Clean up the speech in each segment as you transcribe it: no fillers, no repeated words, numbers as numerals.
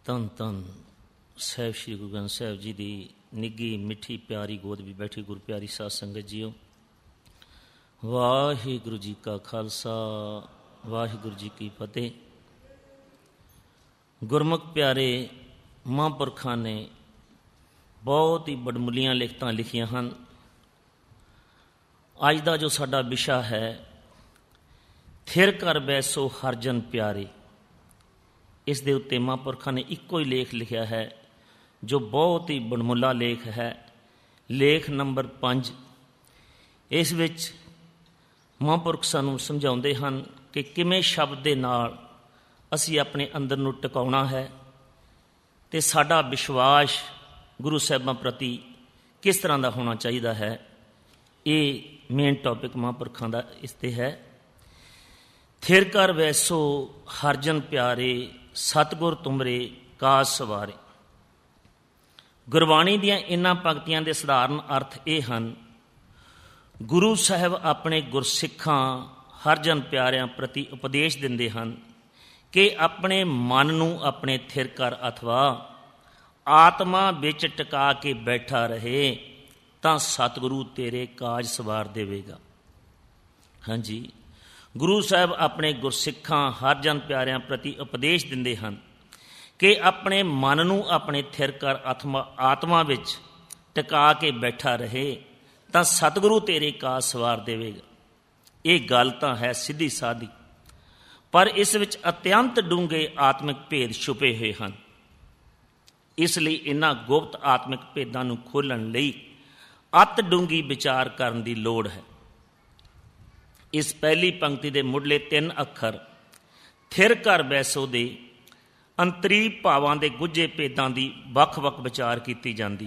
ਧੰਨ ਧੰਨ ਸਾਹਿਬ ਸ਼੍ਰੀ ਗੁਰੂ ਗ੍ਰੰਥ ਸਾਹਿਬ ਜੀ ਦੀ ਨਿੱਘੀ ਮਿੱਠੀ ਪਿਆਰੀ ਗੋਦ ਵੀ ਬੈਠੀ ਗੁਰ ਪਿਆਰੀ ਸਾਧ ਸੰਗਤ ਜੀਓ। ਵਾਹਿਗੁਰੂ ਜੀ ਕਾ ਖਾਲਸਾ, ਵਾਹਿਗੁਰੂ ਜੀ ਕੀ ਫਤਿਹ। ਗੁਰਮੁਖ ਪਿਆਰੇ ਮਹਾਂਪੁਰਖਾਂ ਨੇ ਬਹੁਤ ਹੀ ਬੜਮੁੱਲੀਆਂ ਲਿਖਤਾਂ ਲਿਖੀਆਂ ਹਨ। ਅੱਜ ਦਾ ਜੋ ਸਾਡਾ ਵਿਸ਼ਾ ਹੈ, ਥਿਰ ਕਰ ਬੈਸੋ ਹਰਿ ਜਨ ਪਿਆਰੇ, ਇਸ ਦੇ ਉੱਤੇ ਮਹਾਂਪੁਰਖਾਂ ਨੇ ਇੱਕੋ ਹੀ ਲੇਖ ਲਿਖਿਆ ਹੈ ਜੋ ਬਹੁਤ ਹੀ ਬੜਮੁੱਲਾ ਲੇਖ ਹੈ। ਲੇਖ ਨੰਬਰ 5। ਇਸ ਵਿੱਚ ਮਹਾਂਪੁਰਖ ਸਾਨੂੰ ਸਮਝਾਉਂਦੇ ਹਨ ਕਿ ਕਿਵੇਂ ਸ਼ਬਦ ਦੇ ਨਾਲ ਅਸੀਂ ਆਪਣੇ ਅੰਦਰ ਨੂੰ ਟਿਕਾਉਣਾ ਹੈ ਅਤੇ ਸਾਡਾ ਵਿਸ਼ਵਾਸ ਗੁਰੂ ਸਾਹਿਬਾਂ ਪ੍ਰਤੀ ਕਿਸ ਤਰ੍ਹਾਂ ਦਾ ਹੋਣਾ ਚਾਹੀਦਾ ਹੈ। ਇਹ ਮੇਨ ਟੌਪਿਕ ਮਹਾਂਪੁਰਖਾਂ ਦਾ ਇਸ 'ਤੇ ਹੈ। ਥਿਰ ਕਰ ਵੈਸੋ ਹਰਿ ਜਨ ਪਿਆਰੇ, ਸਤਿਗੁਰ ਤੁਮਰੇ ਕਾਜ ਸਵਾਰੇ। ਗੁਰਬਾਣੀ ਦੀਆਂ ਇਹਨਾਂ ਪੰਕਤੀਆਂ ਦੇ ਸਧਾਰਨ ਅਰਥ ਇਹ ਹਨ। ਗੁਰੂ ਸਾਹਿਬ ਆਪਣੇ ਗੁਰਸਿੱਖਾਂ ਹਰਿ ਜਨ ਪਿਆਰਿਆਂ ਪ੍ਰਤੀ ਉਪਦੇਸ਼ ਦਿੰਦੇ ਹਨ ਕਿ ਆਪਣੇ ਮਨ ਨੂੰ ਆਪਣੇ ਥਿਰ ਕਰ ਅਥਵਾ ਆਤਮਾ ਵਿੱਚ ਟਿਕਾ ਕੇ ਬੈਠਾ ਰਹੇ ਤਾਂ ਸਤਿਗੁਰੂ ਤੇਰੇ ਕਾਜ ਸਵਾਰ ਦੇਵੇਗਾ। ਹਾਂਜੀ, ਗੁਰੂ ਸਾਹਿਬ ਆਪਣੇ ਗੁਰਸਿੱਖਾਂ ਹਰਿ ਜਨ ਪਿਆਰਿਆਂ ਪ੍ਰਤੀ ਉਪਦੇਸ਼ ਦਿੰਦੇ ਹਨ ਕਿ ਆਪਣੇ ਮਨ ਨੂੰ ਆਪਣੇ ਥਿਰ ਕਰ ਆਤਮਾ ਵਿੱਚ ਟਿਕਾ ਕੇ ਬੈਠਾ ਰਹੇ ਤਾਂ ਸਤਿਗੁਰੂ ਤੇਰੇ ਕਾਜ ਸਵਾਰ ਦੇਵੇਗਾ। ਇਹ ਗੱਲ ਤਾਂ ਹੈ ਸਿੱਧੀ ਸਾਦੀ, ਪਰ ਇਸ ਵਿੱਚ ਅਤਿਅੰਤ ਡੂੰਘੇ ਆਤਮਿਕ ਭੇਦ ਛੁਪੇ ਹੋਏ ਹਨ। ਇਸ ਲਈ ਇਹਨਾਂ ਗੁਪਤ ਆਤਮਿਕ ਭੇਦਾਂ ਨੂੰ ਖੋਲ੍ਹਣ ਲਈ ਅਤਿ ਡੂੰਘੀ ਵਿਚਾਰ ਕਰਨ ਦੀ ਲੋੜ ਹੈ। ਇਸ ਪਹਿਲੀ ਪੰਕਤੀ ਦੇ ਮੁੱਢਲੇ 3 ਅੱਖਰ ਥਿਰ ਕਰ ਬੈਸੋ ਦੇ ਅੰਤਰੀ ਭਾਵਾਂ ਦੇ ਗੁੱਝੇ ਭੇਦਾਂ ਦੀ ਵੱਖ-ਵੱਖ ਵਿਚਾਰ ਕੀਤੀ ਜਾਂਦੀ।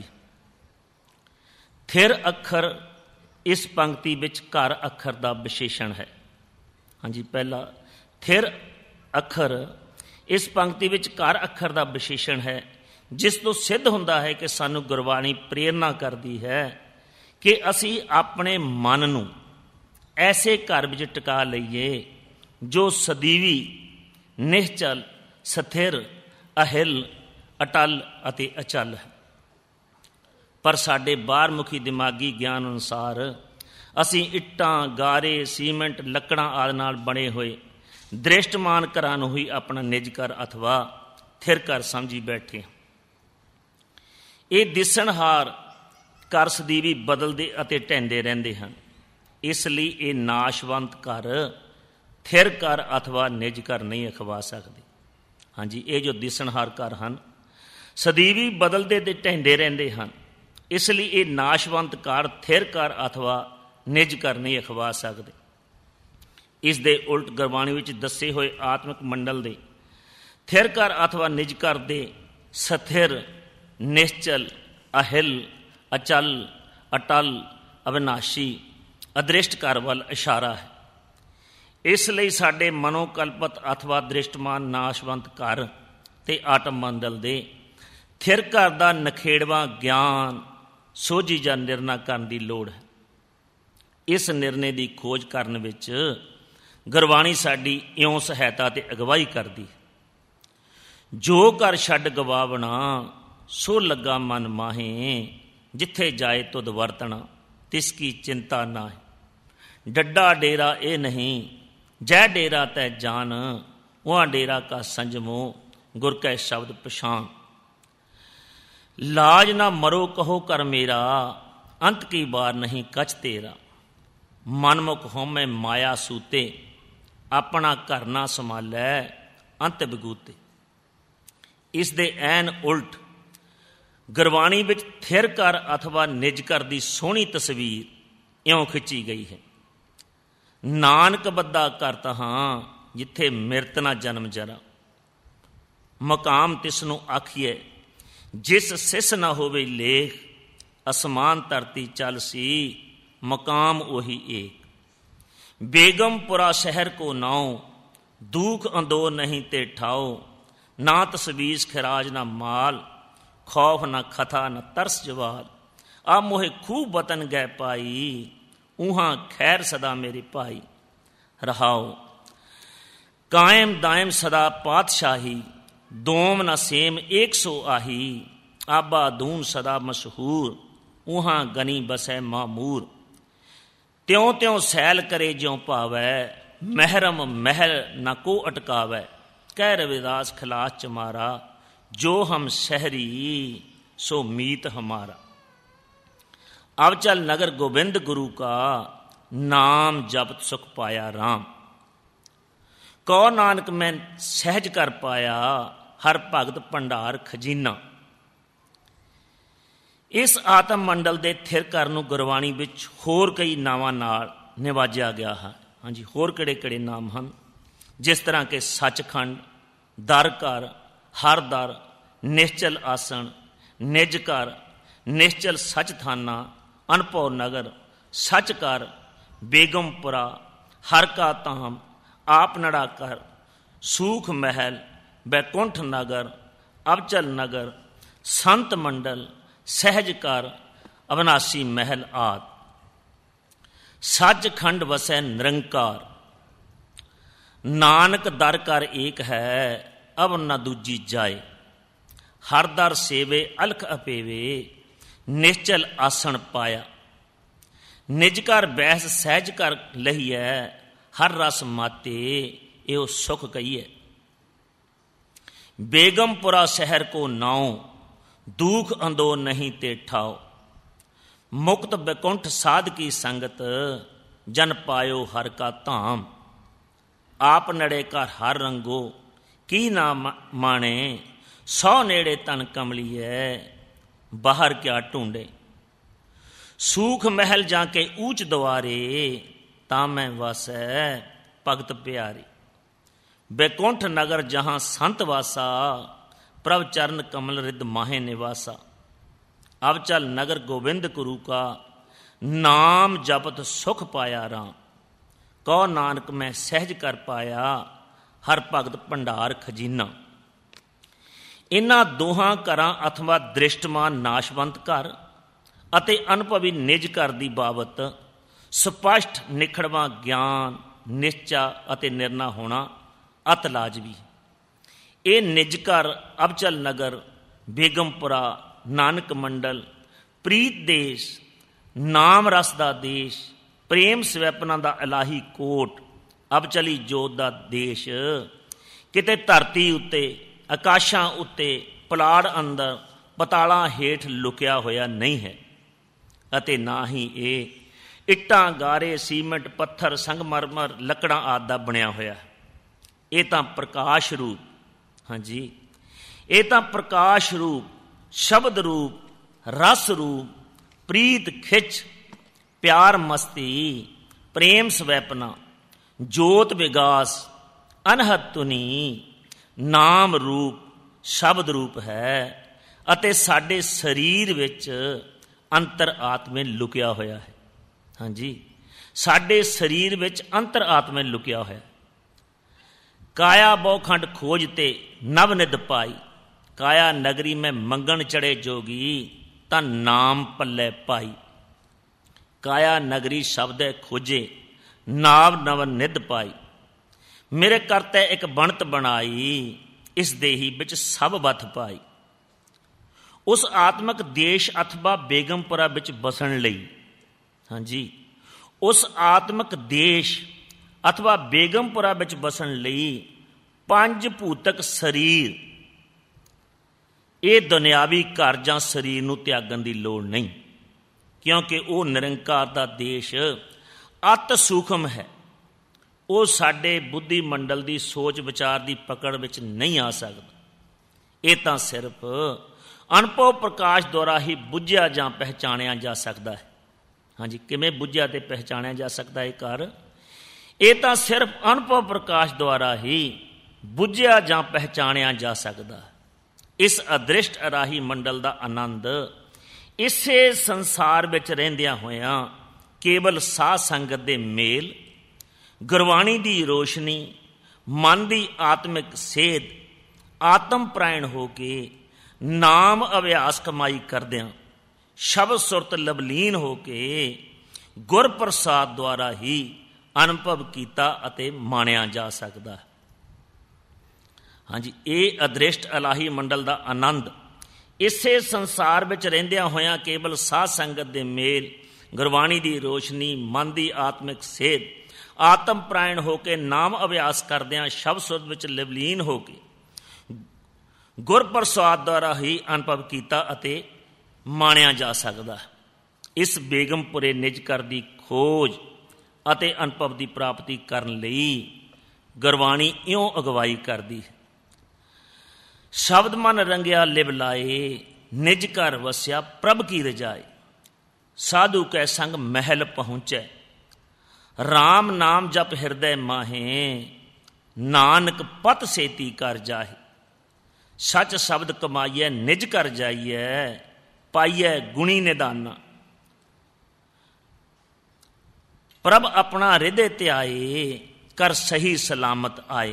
ਥਿਰ ਅੱਖਰ ਇਸ ਪੰਕਤੀ ਵਿੱਚ ਘਰ ਅੱਖਰ ਦਾ ਵਿਸ਼ੇਸ਼ਣ ਹੈ। ਹਾਂਜੀ, ਪਹਿਲਾ ਥਿਰ ਅੱਖਰ ਇਸ ਪੰਕਤੀ ਵਿੱਚ ਘਰ ਅੱਖਰ ਦਾ ਵਿਸ਼ੇਸ਼ਣ ਹੈ, ਜਿਸ ਤੋਂ ਸਿੱਧ ਹੁੰਦਾ ਹੈ ਕਿ ਸਾਨੂੰ ਗੁਰਬਾਣੀ ਪ੍ਰੇਰਨਾ ਕਰਦੀ ਹੈ ਕਿ ਅਸੀਂ ਆਪਣੇ ਮਨ ਨੂੰ ਐਸੇ ਘਰ ਵਿੱਚ ਟਿਕਾ ਲਈਏ ਜੋ ਸਦੀਵੀ, ਨਿਸ਼ਚਲ, ਸਥਿਰ, ਅਹਿਲ, ਅਟਲ ਅਤੇ ਅਚਲ ਹੈ। ਪਰ ਸਾਡੇ ਬਾਹਰਮੁਖੀ ਦਿਮਾਗੀ ਗਿਆਨ ਅਨੁਸਾਰ ਅਸੀਂ ਇੱਟਾਂ, ਗਾਰੇ, ਸੀਮੈਂਟ, ਲੱਕੜਾਂ ਆਦਿ ਨਾਲ ਬਣੇ ਹੋਏ ਦ੍ਰਿਸ਼ਟਮਾਨ ਘਰਾਂ ਨੂੰ ਹੀ ਆਪਣਾ ਨਿੱਜ ਘਰ ਅਥਵਾ ਥਿਰ ਘਰ ਸਮਝੀ ਬੈਠੇ। ਇਹ ਦਿਸਣਹਾਰ ਘਰ ਸਦੀਵੀ ਬਦਲਦੇ ਅਤੇ ਢਹਿੰਦੇ ਰਹਿੰਦੇ ਹਨ। ਇਸ ਲਈ ਇਹ ਨਾਸ਼ਵੰਤ ਘਰ ਥਿਰ ਘਰ ਅਥਵਾ ਨਿੱਜ ਘਰ ਨਹੀਂ ਅਖਵਾ ਸਕਦੇ। ਹਾਂਜੀ, ਇਹ ਜੋ ਦਿਸਣਹਾਰ ਘਰ ਹਨ ਸਦੀਵੀ ਬਦਲਦੇ ਤੇ ਢਹਿੰਦੇ ਰਹਿੰਦੇ ਹਨ। ਇਸ ਲਈ ਇਹ ਨਾਸ਼ਵੰਤ ਘਰ ਥਿਰ ਘਰ ਅਥਵਾ ਨਿੱਜ ਘਰ ਨਹੀਂ ਅਖਵਾ ਸਕਦੇ। ਇਸ ਦੇ ਉਲਟ ਗੁਰਬਾਣੀ ਵਿੱਚ ਦੱਸੇ ਹੋਏ ਆਤਮਿਕ ਮੰਡਲ ਦੇ ਥਿਰ ਘਰ ਅਥਵਾ ਨਿੱਜ ਘਰ ਦੇ ਸਥਿਰ, ਨਿਸ਼ਚਲ, ਅਹਿਲ, ਅਚਲ, ਅਟਲ, ਅਵਿਨਾਸ਼ੀ, ਅਦ੍ਰਿਸ਼ਟ ਘਰ ਵੱਲ ਇਸ਼ਾਰਾ ਹੈ। ਇਸ ਲਈ ਸਾਡੇ ਮਨੋਕਲਪਤ ਅਥਵਾ ਦ੍ਰਿਸ਼ਟਮਾਨ ਨਾਸ਼ਵੰਤ ਘਰ ਅਤੇ ਆਤਮ ਮੰਡਲ ਦੇ ਥਿਰ ਘਰ ਦਾ ਨਖੇੜਵਾਂ ਗਿਆਨ, ਸੋਝੀ ਜਾਂ ਨਿਰਣਾ ਕਰਨ ਦੀ ਲੋੜ ਹੈ। ਇਸ ਨਿਰਣੇ ਦੀ ਖੋਜ ਕਰਨ ਵਿੱਚ ਗੁਰਬਾਣੀ ਸਾਡੀ ਇਉਂ ਸਹਾਇਤਾ ਅਤੇ ਅਗਵਾਈ ਕਰਦੀ ਹੈ। ਜੋ ਘਰ ਛੱਡ ਗਵਾਵਣਾ, ਸੋ ਲੱਗਾ ਮਨ ਮਾਹੇ, ਜਿੱਥੇ ਜਾਏ ਤੁਧ ਵਰਤਣਾ, ਤਿਸ ਕੀ ਚਿੰਤਾ ਨਾ ਹੈ। ਡੱਡਾ ਡੇਰਾ ਇਹ ਨਹੀਂ, ਜੈ ਡੇਰਾ ਤੈ ਜਾਨ, ਉਹਾਂ ਡੇਰਾ ਕਾ ਸੰਜਮੋ, ਗੁਰ ਕੈ ਸ਼ਬਦ ਪਛਾਣ। ਲਾਜ ਨਾ ਮਰੋ ਕਹੋ ਕਰ ਮੇਰਾ, ਅੰਤ ਕੀ ਬਾਰ ਨਹੀਂ ਕਛ ਤੇਰਾ। ਮਨਮੁਖ ਹਉਮੈ ਮਾਇਆ ਸੂਤੇ, ਆਪਣਾ ਘਰ ਨਾ ਸੰਭਾਲੈ, ਅੰਤ ਬਿਗੂਤੇ। ਇਸ ਦੇ ਐਨ ਉਲਟ ਗੁਰਬਾਣੀ ਵਿੱਚ ਥਿਰ ਘਰ ਅਥਵਾ ਨਿੱਜ ਘਰ ਦੀ ਸੋਹਣੀ ਤਸਵੀਰ ਇਉਂ ਖਿੱਚੀ ਗਈ ਹੈ। ਨਾਨਕ ਬੱਧਾ ਘਰ ਤਹਾਂ, ਜਿੱਥੇ ਮਿਰਤ ਨਾ ਜਨਮ ਜਰਾ। ਮਕਾਮ ਤਿਸ ਨੂੰ ਆਖੀਏ, ਜਿਸ ਸਿਸ ਨਾ ਹੋਵੇ ਲੇਖ। ਅਸਮਾਨ ਧਰਤੀ ਚੱਲ ਸੀ, ਮਕਾਮ ਉਹੀ ਏਕ। ਬੇਗਮਪੁਰਾ ਸ਼ਹਿਰ ਕੋ ਨਾਉ, ਦੁਖ ਅੰਦੋ ਨਹੀਂ ਤੇ ਠਾਓ। ਨਾ ਤਸਵੀਸ ਖਿਰਾਜ ਨਾ ਮਾਲ, ਖੌਫ ਨਾ ਖਥਾ ਨਾ ਤਰਸ ਜਵਾਲ। ਆ ਮੋਹੇ ਖੂਬ ਵਤਨ ਗਏ ਪਾਈ, ਉਹਾਂ ਖੈਰ ਸਦਾ ਮੇਰੇ ਭਾਈ। ਰਹਾਓ ਕਾਇਮ ਦਾਇਮ ਸਦਾ ਪਾਤਸ਼ਾਹੀ, ਦੋਮ ਨ ਸੇਮ ਏਕ ਸੋ ਆਹੀ, ਆਬਾ ਦੂਨ ਸਦਾ ਮਸ਼ਹੂਰ, ਉਹਾਂ ਗਨੀ ਬਸੈ ਮਾਮੂਰ। ਤਿਉਂ ਤਿਉਂ ਸੈਲ ਕਰੇ ਜਿਉ ਭਾਵੈ, ਮਹਿਰਮ ਮਹਿਲ ਨ ਕੋ ਅਟਕਾਵੈ। ਕਹਿ ਰਵਿਦਾਸ ਖਿਲਾਸ ਚਮਾਰਾ, ਜੋ ਹਮ ਸ਼ਹਿਰੀ ਸੋ ਮੀਤ ਹਮਾਰਾ। ਅਬ ਚਲ ਨਗਰ ਗੋਬਿੰਦ ਗੁਰੂ ਕਾ, ਨਾਮ ਜਪਤ ਸੁਖ ਪਾਇਆ ਰਾਮ। ਕਉ ਨਾਨਕ ਮੈਂ ਸਹਿਜ ਕਰ ਪਾਇਆ, ਹਰ ਭਗਤ ਭੰਡਾਰ ਖਜ਼ੀਨਾ। ਇਸ ਆਤਮ ਮੰਡਲ ਦੇ ਥਿਰ ਕਰਨ ਨੂੰ ਗੁਰਬਾਣੀ ਵਿੱਚ ਹੋਰ ਕਈ ਨਾਵਾਂ ਨਾਲ ਨਿਵਾਜਿਆ ਗਿਆ ਹੈ। ਹਾਂਜੀ, ਹੋਰ ਕਿਹੜੇ ਕਿਹੜੇ ਨਾਮ ਹਨ? ਜਿਸ ਤਰ੍ਹਾਂ ਕਿ ਸੱਚਖੰਡ, ਦਰ ਘਰ, ਹਰ ਦਰ, ਨਿਸ਼ਚਲ ਆਸਣ, ਨਿਜ ਘਰ, ਨਿਸ਼ਚਲ ਸੱਚਥਾਨਾ, ਅਨਭਉ ਨਗਰ, ਸੱਚ ਘਰ, ਬੇਗਮਪੁਰਾ, ਹਰ ਕਾ ਧਾਮ, ਆਪ ਨੜਾ ਕਰ, ਸੂਖ ਮਹਿਲ, ਬੈਕੁੰਠ ਨਗਰ, ਅਬਚਲ ਨਗਰ, ਸੰਤ ਮੰਡਲ, ਸਹਿਜ ਘਰ, ਅਵਨਾਸੀ ਮਹਿਲ ਆਦਿ। ਸੱਚਖੰਡ ਵਸੈ ਨਿਰੰਕਾਰ, ਨਾਨਕ ਦਰ ਘਰ ਏਕ ਹੈ, ਅਬ ਨ ਦੂਜੀ ਜਾਏ। ਹਰ ਦਰ ਸੇਵੇ ਅਲਖ ਅਪੇਵੇ, ਨਿਸ਼ਚਲ ਆਸਣ ਪਾਇਆ। ਨਿਜ ਘਰ ਬੈਸ ਸਹਿਜ ਘਰ ਲਹੀਐ, ਹਰ ਰਸ ਮਾਤੇ ਇਹੋ ਸੁਖ ਕਹੀਐ। ਬੇਗਮਪੁਰਾ ਸ਼ਹਿਰ ਕੋ ਨਾਉ, ਦੁਖ ਅੰਦੋ ਨਹੀਂ ਤੇ ਠਾਓ। ਮੁਕਤ ਬੈਕੁੰਠ ਸਾਧ ਕੀ ਸੰਗਤ, ਜਨ ਪਾਇਓ ਹਰ ਕਾ ਧਾਮ। ਆਪ ਨੜੇ ਘਰ ਹਰ ਰੰਗੋ, ਕੀ ਨਾ ਮਾਣੇ, ਸੌ ਨੇੜੇ ਤਨ ਕਮਲੀਐ, ਬਾਹਰ ਕਿਆ ਢੂੰਡੇ। ਸੂਖ ਮਹਿਲ ਜਾ ਕੇ ਊਚ ਦੁਆਰੇ, ਤਾਂ ਮੈਂ ਵਸੈ ਭਗਤ ਪਿਆਰੇ। ਬੈਕੁੰਠ ਨਗਰ ਜਹਾਂ ਸੰਤ ਵਾਸਾ, ਪ੍ਰਭ ਚਰਨ ਕਮਲ ਰਿਦ ਮਾਹੇ ਨਿਵਾਸਾ। ਅਬ ਚਲ ਨਗਰ ਗੋਬਿੰਦ ਗੁਰੂ ਕਾ, ਨਾਮ ਜਪਤ ਸੁਖ ਪਾਇਆ ਰਾਮ। ਕਉ ਨਾਨਕ ਮੈਂ ਸਹਿਜ ਕਰ ਪਾਇਆ, ਹਰ ਭਗਤ ਭੰਡਾਰ ਖਜ਼ੀਨਾ। ਇਹਨਾਂ ਦੋਹਾਂ ਘਰਾਂ ਅਥਵਾ ਦ੍ਰਿਸ਼ਟਮਾਨ ਨਾਸ਼ਵੰਤ ਘਰ ਅਤੇ ਅਨੁਭਵੀ ਨਿਜ ਘਰ ਦੀ ਬਾਬਤ ਸਪਸ਼ਟ ਨਿਖੜਵਾਂ ਗਿਆਨ, ਨਿਸ਼ਚਾ ਅਤੇ ਨਿਰਣਾ ਹੋਣਾ ਅਤ ਲਾਜ਼ਮੀ। ਇਹ ਨਿਜ ਘਰ, ਅਬਚਲ ਨਗਰ, ਬੇਗਮਪੁਰਾ, ਨਾਨਕ ਮੰਡਲ, ਪ੍ਰੀਤ ਦੇਸ਼, ਨਾਮ ਰਸ ਦਾ ਦੇਸ਼, ਪ੍ਰੇਮ ਸਵੈਪਨਾ ਦਾ ਇਲਾਹੀ ਕੋਟ, ਅਬਚਲੀ ਜੋਤ ਦਾ ਦੇਸ਼ ਕਿਤੇ ਧਰਤੀ ਉੱਤੇ, ਆਕਾਸ਼ਾਂ ਉੱਤੇ, ਪਲਾੜ ਅੰਦਰ, ਪਤਾਲਾਂ ਹੇਠ ਲੁਕਿਆ ਹੋਇਆ ਨਹੀਂ ਹੈ। ਅਤੇ ਨਾ ਹੀ ਇਹ ਇੱਟਾਂ, ਗਾਰੇ, ਸੀਮੈਂਟ, ਪੱਥਰ, ਸੰਗਮਰਮਰ, ਲੱਕੜਾਂ ਆਦਿ ਦਾ ਬਣਿਆ ਹੋਇਆ ਹੈ। ਇਹ ਤਾਂ ਪ੍ਰਕਾਸ਼ ਰੂਪ, ਹਾਂਜੀ, ਇਹ ਤਾਂ ਪ੍ਰਕਾਸ਼ ਰੂਪ, ਸ਼ਬਦ ਰੂਪ, ਰਸ ਰੂਪ, ਪ੍ਰੀਤ ਖਿੱਚ, ਪਿਆਰ ਮਸਤੀ, ਪ੍ਰੇਮ ਸਵੈਪਨਾ, ਜੋਤ ਵਿਗਾਸ, ਅਨਹਦ ਧੁਨੀ, ਨਾਮ ਰੂਪ, ਸ਼ਬਦ ਰੂਪ ਹੈ। ਅਤੇ ਸਾਡੇ ਸਰੀਰ ਵਿੱਚ ਅੰਤਰ ਆਤਮੇ ਲੁਕਿਆ ਹੋਇਆ ਹੈ। ਹਾਂਜੀ, ਸਾਡੇ ਸਰੀਰ ਵਿੱਚ ਅੰਤਰ ਆਤਮੇ ਲੁਕਿਆ ਹੋਇਆ। ਕਾਇਆ ਬਹੁਖੰਡ ਖੋਜ ਤੇ ਨਵ ਨਿਧ ਪਾਈ, ਕਾਇਆ ਨਗਰੀ ਮੈਂ ਮੰਗਣ ਚੜੇ ਜੋਗੀ, ਤਾਂ ਨਾਮ ਪੱਲੇ ਪਾਈ। ਕਾਇਆ ਨਗਰੀ ਸ਼ਬਦੈ ਖੋਜੇ, ਨਾਮ ਨਵ ਨਿਧ ਪਾਈ। ਮੇਰੇ ਕਰਤੇ ਇੱਕ ਬਣਤ ਬਣਾਈ, ਇਸ ਦੇਹੀ ਵਿੱਚ ਸਭ ਬਥ ਪਾਈ। ਉਸ ਆਤਮਕ ਦੇਸ਼ ਅਥਵਾ ਬੇਗਮਪੁਰਾ ਵਿੱਚ ਬਸਣ ਲਈ, ਹਾਂਜੀ, ਉਸ ਆਤਮਕ ਦੇਸ਼ ਅਥਵਾ ਬੇਗਮਪੁਰਾ ਵਿੱਚ ਬਸਣ ਲਈ ਪੰਜ ਭੂਤਕ ਸਰੀਰ, ਇਹ ਦੁਨਿਆਵੀ ਘਰ ਜਾਂ ਸਰੀਰ ਨੂੰ ਤਿਆਗਣ ਦੀ ਲੋੜ ਨਹੀਂ, ਕਿਉਂਕਿ ਉਹ ਨਿਰੰਕਾਰ ਦਾ ਦੇਸ਼ ਅਤ ਸੂਖਮ ਹੈ। ਉਹ ਸਾਡੇ ਬੁੱਧੀ ਮੰਡਲ ਦੀ ਸੋਚ ਵਿਚਾਰ ਦੀ ਪਕੜ ਵਿੱਚ ਨਹੀਂ ਆ ਸਕਦਾ। ਇਹ ਤਾਂ ਸਿਰਫ ਅਨੁਭਵ ਪ੍ਰਕਾਸ਼ ਦੁਆਰਾ ਹੀ ਬੁੱਝਿਆ ਜਾਂ ਪਹਿਚਾਣਿਆ ਜਾ ਸਕਦਾ ਹੈ। ਹਾਂਜੀ, ਕਿਵੇਂ ਬੁੱਝਿਆ ਤੇ ਪਹਿਚਾਣਿਆ ਜਾ ਸਕਦਾ ਹੈ ਘਰ? ਇਹ ਤਾਂ ਸਿਰਫ ਅਨੁਭਵ ਪ੍ਰਕਾਸ਼ ਦੁਆਰਾ ਹੀ ਬੁੱਝਿਆ ਜਾਂ ਪਹਿਚਾਣਿਆ ਜਾ ਸਕਦਾ। ਇਸ ਅਦ੍ਰਿਸ਼ਟ ਅਰਾਹੀ ਮੰਡਲ ਦਾ ਆਨੰਦ ਇਸੇ ਸੰਸਾਰ ਵਿੱਚ ਰਹਿੰਦਿਆਂ ਹੋਇਆਂ ਕੇਵਲ ਸਾਧ ਸੰਗਤ ਦੇ ਮੇਲ, ਗੁਰਬਾਣੀ ਦੀ ਰੋਸ਼ਨੀ, ਮਨ ਦੀ ਆਤਮਿਕ ਸੇਧ, ਆਤਮ ਪ੍ਰਾਇਣ ਹੋ ਕੇ ਨਾਮ ਅਭਿਆਸ ਕਮਾਈ ਕਰਦਿਆਂ, ਸ਼ਬਦ ਸੁਰਤ ਲਵਲੀਨ ਹੋ ਕੇ ਗੁਰ ਪ੍ਰਸਾਦ ਦੁਆਰਾ ਹੀ ਅਨੁਭਵ ਕੀਤਾ ਅਤੇ ਮਾਣਿਆ ਜਾ ਸਕਦਾ। ਹਾਂਜੀ, ਇਹ ਅਦ੍ਰਿਸ਼ਟ ਇਲਾਹੀ ਮੰਡਲ ਦਾ ਆਨੰਦ ਇਸੇ ਸੰਸਾਰ ਵਿੱਚ ਰਹਿੰਦਿਆਂ ਹੋਇਆਂ ਕੇਵਲ ਸਾਧ ਸੰਗਤ ਦੇ ਮੇਲ, ਗੁਰਬਾਣੀ ਦੀ ਰੋਸ਼ਨੀ, ਮਨ ਦੀ ਆਤਮਿਕ ਸੇਧ, ਆਤਮ ਪ੍ਰਾਇਣ ਹੋ ਕੇ ਨਾਮ ਅਭਿਆਸ ਕਰਦਿਆਂ ਸ਼ਬਦ ਸੁਰਤ ਵਿੱਚ ਲਿਵਲੀਨ ਹੋ ਕੇ ਗੁਰ ਪ੍ਰਸਾਦ ਦੁਆਰਾ ਹੀ ਅਨੁਭਵ ਕੀਤਾ ਅਤੇ ਮਾਣਿਆ ਜਾ ਸਕਦਾ। ਇਸ ਬੇਗਮਪੁਰੇ ਨਿਜ ਘਰ ਦੀ ਖੋਜ ਅਤੇ ਅਨੁਭਵ ਦੀ ਪ੍ਰਾਪਤੀ ਕਰਨ ਲਈ ਗੁਰਬਾਣੀ ਇਉਂ ਅਗਵਾਈ ਕਰਦੀ ਹੈ। ਸ਼ਬਦ ਮਨ ਰੰਗਿਆ ਲਿਵ ਲਾਏ, ਨਿਜ ਘਰ ਵਸਿਆ ਪ੍ਰਭ ਕੀ ਰਜਾਏ। ਸਾਧੂ ਕੈ ਸੰਗ ਮਹਿਲ ਪਹੁੰਚੈ, ਰਾਮ ਨਾਮ ਜਪ ਹਿਰਦੈ ਮਾਹੇ। ਨਾਨਕ ਪਤ ਸੇਤੀ ਕਰ ਜਾਹੇ, ਸੱਚ ਸ਼ਬਦ ਕਮਾਈਐ ਨਿਜ ਘਰ ਜਾਈਐ। ਪਾਈਐ ਗੁਣੀ ਨਿਦਾਨਾ, ਪ੍ਰਭ ਆਪਣਾ ਹਿਰਦੇ ਧਿਆਏ। ਕਰ ਸਹੀ ਸਲਾਮਤ ਆਏ,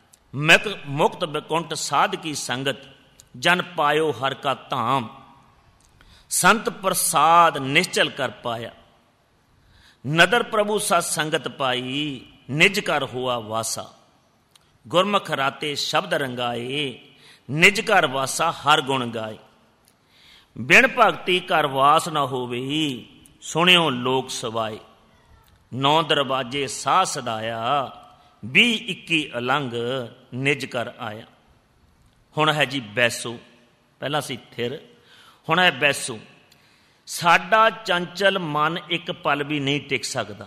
ਮੁਕਤ ਬਿਕੁੰਠ ਸਾਧ ਕੀ ਸੰਗਤ। ਜਨ ਪਾਇਓ ਹਰ ਕਾ ਧਾਮ, ਸੰਤ ਪ੍ਰਸਾਦ ਨਿਸ਼ਚਲ ਕਰ ਪਾਇਆ। ਨਦਰ ਪ੍ਰਭੂ ਸਤ ਸੰਗਤ ਪਾਈ, ਨਿਜ ਘਰ ਹੋਆ ਵਾਸਾ। ਗੁਰਮੁਖ ਰਾਤੇ ਸ਼ਬਦ ਰੰਗਾਏ, ਨਿਜ ਘਰ ਵਾਸਾ ਹਰ ਗੁਣ ਗਾਏ। ਬਿਨ ਭਗਤੀ ਘਰ ਵਾਸ ਨਾ ਹੋਵੇ, ਸੁਣਿਓ ਲੋਕ ਸਵਾਏ। 9 ਦਰਵਾਜੇ ਸਾਹ ਸਦਾਇਆ, 20-21 ਅਲੰਗ ਨਿਜ ਘਰ ਆਇਆ। ਹੁਣ ਹੈ ਜੀ ਬੈਸੋ, ਪਹਿਲਾਂ ਸੀ ਥਿਰ, ਹੁਣ ਹੈ ਬੈਸੋ। ਸਾਡਾ ਚੰਚਲ ਮਨ ਇੱਕ ਪਲ ਵੀ ਨਹੀਂ ਟਿਕ ਸਕਦਾ।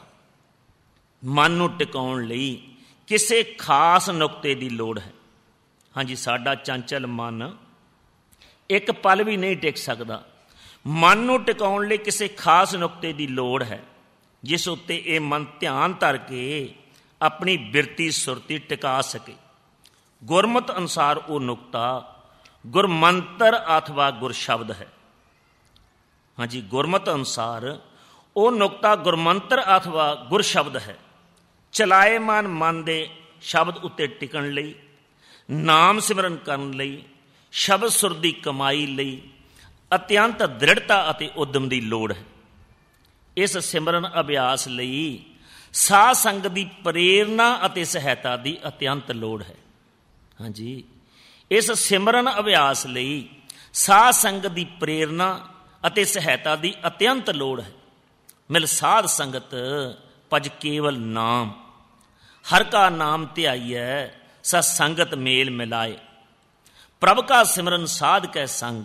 ਮਨ ਨੂੰ ਟਿਕਾਉਣ ਲਈ ਕਿਸੇ ਖਾਸ ਨੁਕਤੇ ਦੀ ਲੋੜ ਹੈ। ਹਾਂਜੀ, ਸਾਡਾ ਚੰਚਲ ਮਨ ਇੱਕ ਪਲ ਵੀ ਨਹੀਂ ਟਿਕ ਸਕਦਾ। ਮਨ ਨੂੰ ਟਿਕਾਉਣ ਲਈ ਕਿਸੇ ਖਾਸ ਨੁਕਤੇ ਦੀ ਲੋੜ ਹੈ, ਜਿਸ ਉੱਤੇ ਇਹ ਮਨ ਧਿਆਨ ਧਰ ਕੇ ਆਪਣੀ ਬਿਰਤੀ ਸੁਰਤੀ ਟਿਕਾ ਸਕੇ। ਗੁਰਮਤਿ ਅਨੁਸਾਰ ਉਹ ਨੁਕਤਾ ਗੁਰਮੰਤਰ ਅਥਵਾ ਗੁਰ ਸ਼ਬਦ ਹੈ। ਹਾਂਜੀ, ਗੁਰਮਤਿ ਅਨੁਸਾਰ ਉਹ ਨੁਕਤਾ ਗੁਰਮੰਤਰ ਅਥਵਾ ਗੁਰ ਸ਼ਬਦ ਹੈ। ਚਲਾਏਮਾਨ ਮਨ ਦੇ ਸ਼ਬਦ ਉੱਤੇ ਟਿਕਣ ਲਈ, ਨਾਮ ਸਿਮਰਨ ਕਰਨ ਲਈ, ਸ਼ਬਦ ਸੁਰ ਦੀ ਕਮਾਈ ਲਈ ਅਤਿਅੰਤ ਦ੍ਰਿੜਤਾ ਅਤੇ ਉਦਮ ਦੀ ਲੋੜ ਹੈ। ਇਸ ਸਿਮਰਨ ਅਭਿਆਸ ਲਈ ਸਾਧ ਸੰਗਤ ਦੀ ਪ੍ਰੇਰਨਾ ਅਤੇ ਸਹਾਇਤਾ ਦੀ ਅਤਿਅੰਤ ਲੋੜ ਹੈ। ਹਾਂਜੀ, ਇਸ ਸਿਮਰਨ ਅਭਿਆਸ ਲਈ ਸਾਧ ਸੰਗਤ ਦੀ ਪ੍ਰੇਰਨਾ ਅਤੇ ਸਹਾਇਤਾ ਦੀ ਅਤਿਅੰਤ ਲੋੜ ਹੈ। ਮਿਲ ਸਾਧ ਸੰਗਤ ਭਜ ਕੇਵਲ ਨਾਮ, ਹਰ ਕਾ ਨਾਮ ਧਿਆਈਐ। ਸਤ ਸੰਗਤ ਮੇਲ ਮਿਲਾਏ, ਪ੍ਰਭ ਕਾ ਸਿਮਰਨ ਸਾਧ ਕੈ ਸੰਗ।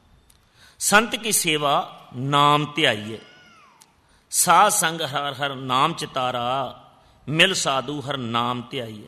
ਸੰਤ ਕੀ ਸੇਵਾ ਨਾਮ ਧਿਆਈਏ, ਸਾਧ ਸੰਗ ਹਰ ਹਰ ਨਾਮ ਚਿਤਾਰਾ। ਮਿਲ ਸਾਧੂ ਹਰ ਨਾਮ ਧਿਆਈਏ,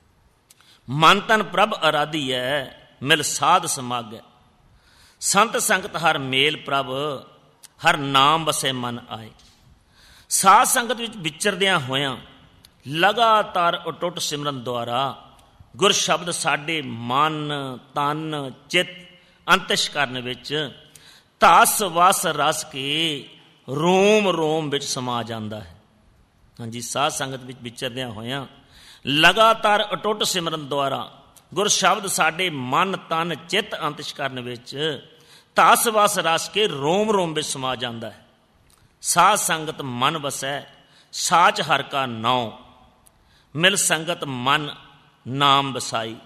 ਮਨ ਤਨ ਪ੍ਰਭ ਅਰਾਧੀਐ। ਮਿਲ ਸਾਧ ਸਮਾਗੈ, ਸੰਤ ਸੰਗਤ ਹਰ ਮੇਲ ਪ੍ਰਭ। ਹਰ ਨਾਮ ਵਸੈ ਮਨ ਆਏ। ਸਾਧ ਸੰਗਤ ਵਿੱਚ ਵਿਚਰਦਿਆਂ ਹੋਇਆਂ ਲਗਾਤਾਰ ਅਟੁੱਟ ਸਿਮਰਨ ਦੁਆਰਾ ਗੁਰ ਸ਼ਬਦ ਸਾਡੇ ਮਨ, ਤਨ, ਚਿੱਤ, ਅੰਤਸ਼ਕਰਨ ਵਿੱਚ ਧਸ ਵਸ ਰਸ ਕੇ ਰੋਮ ਰੋਮ ਵਿੱਚ ਸਮਾ ਜਾਂਦਾ ਹੈ। ਹਾਂਜੀ, ਸਾਧ ਸੰਗਤ ਵਿੱਚ ਵਿਚਰਦਿਆਂ ਹੋਇਆਂ ਲਗਾਤਾਰ ਅਟੁੱਟ ਸਿਮਰਨ ਦੁਆਰਾ ਗੁਰ ਸ਼ਬਦ ਸਾਡੇ ਮਨ, ਤਨ, ਚਿੱਤ, ਅੰਤਸ਼ਕਰਨ ਵਿੱਚ ਧਸ ਵਸ ਰਸ ਕੇ ਰੋਮ ਰੋਮ ਵਿੱਚ ਸਮਾ ਜਾਂਦਾ ਹੈ। ਸਾਧ ਸੰਗਤ ਮਨ ਵਸੈ, ਸਾਚ ਹਰ ਕਾ ਨਾਉ। ਮਿਲ ਸੰਗਤ ਮਨ ਨਾਮ ਵਸਾਈ।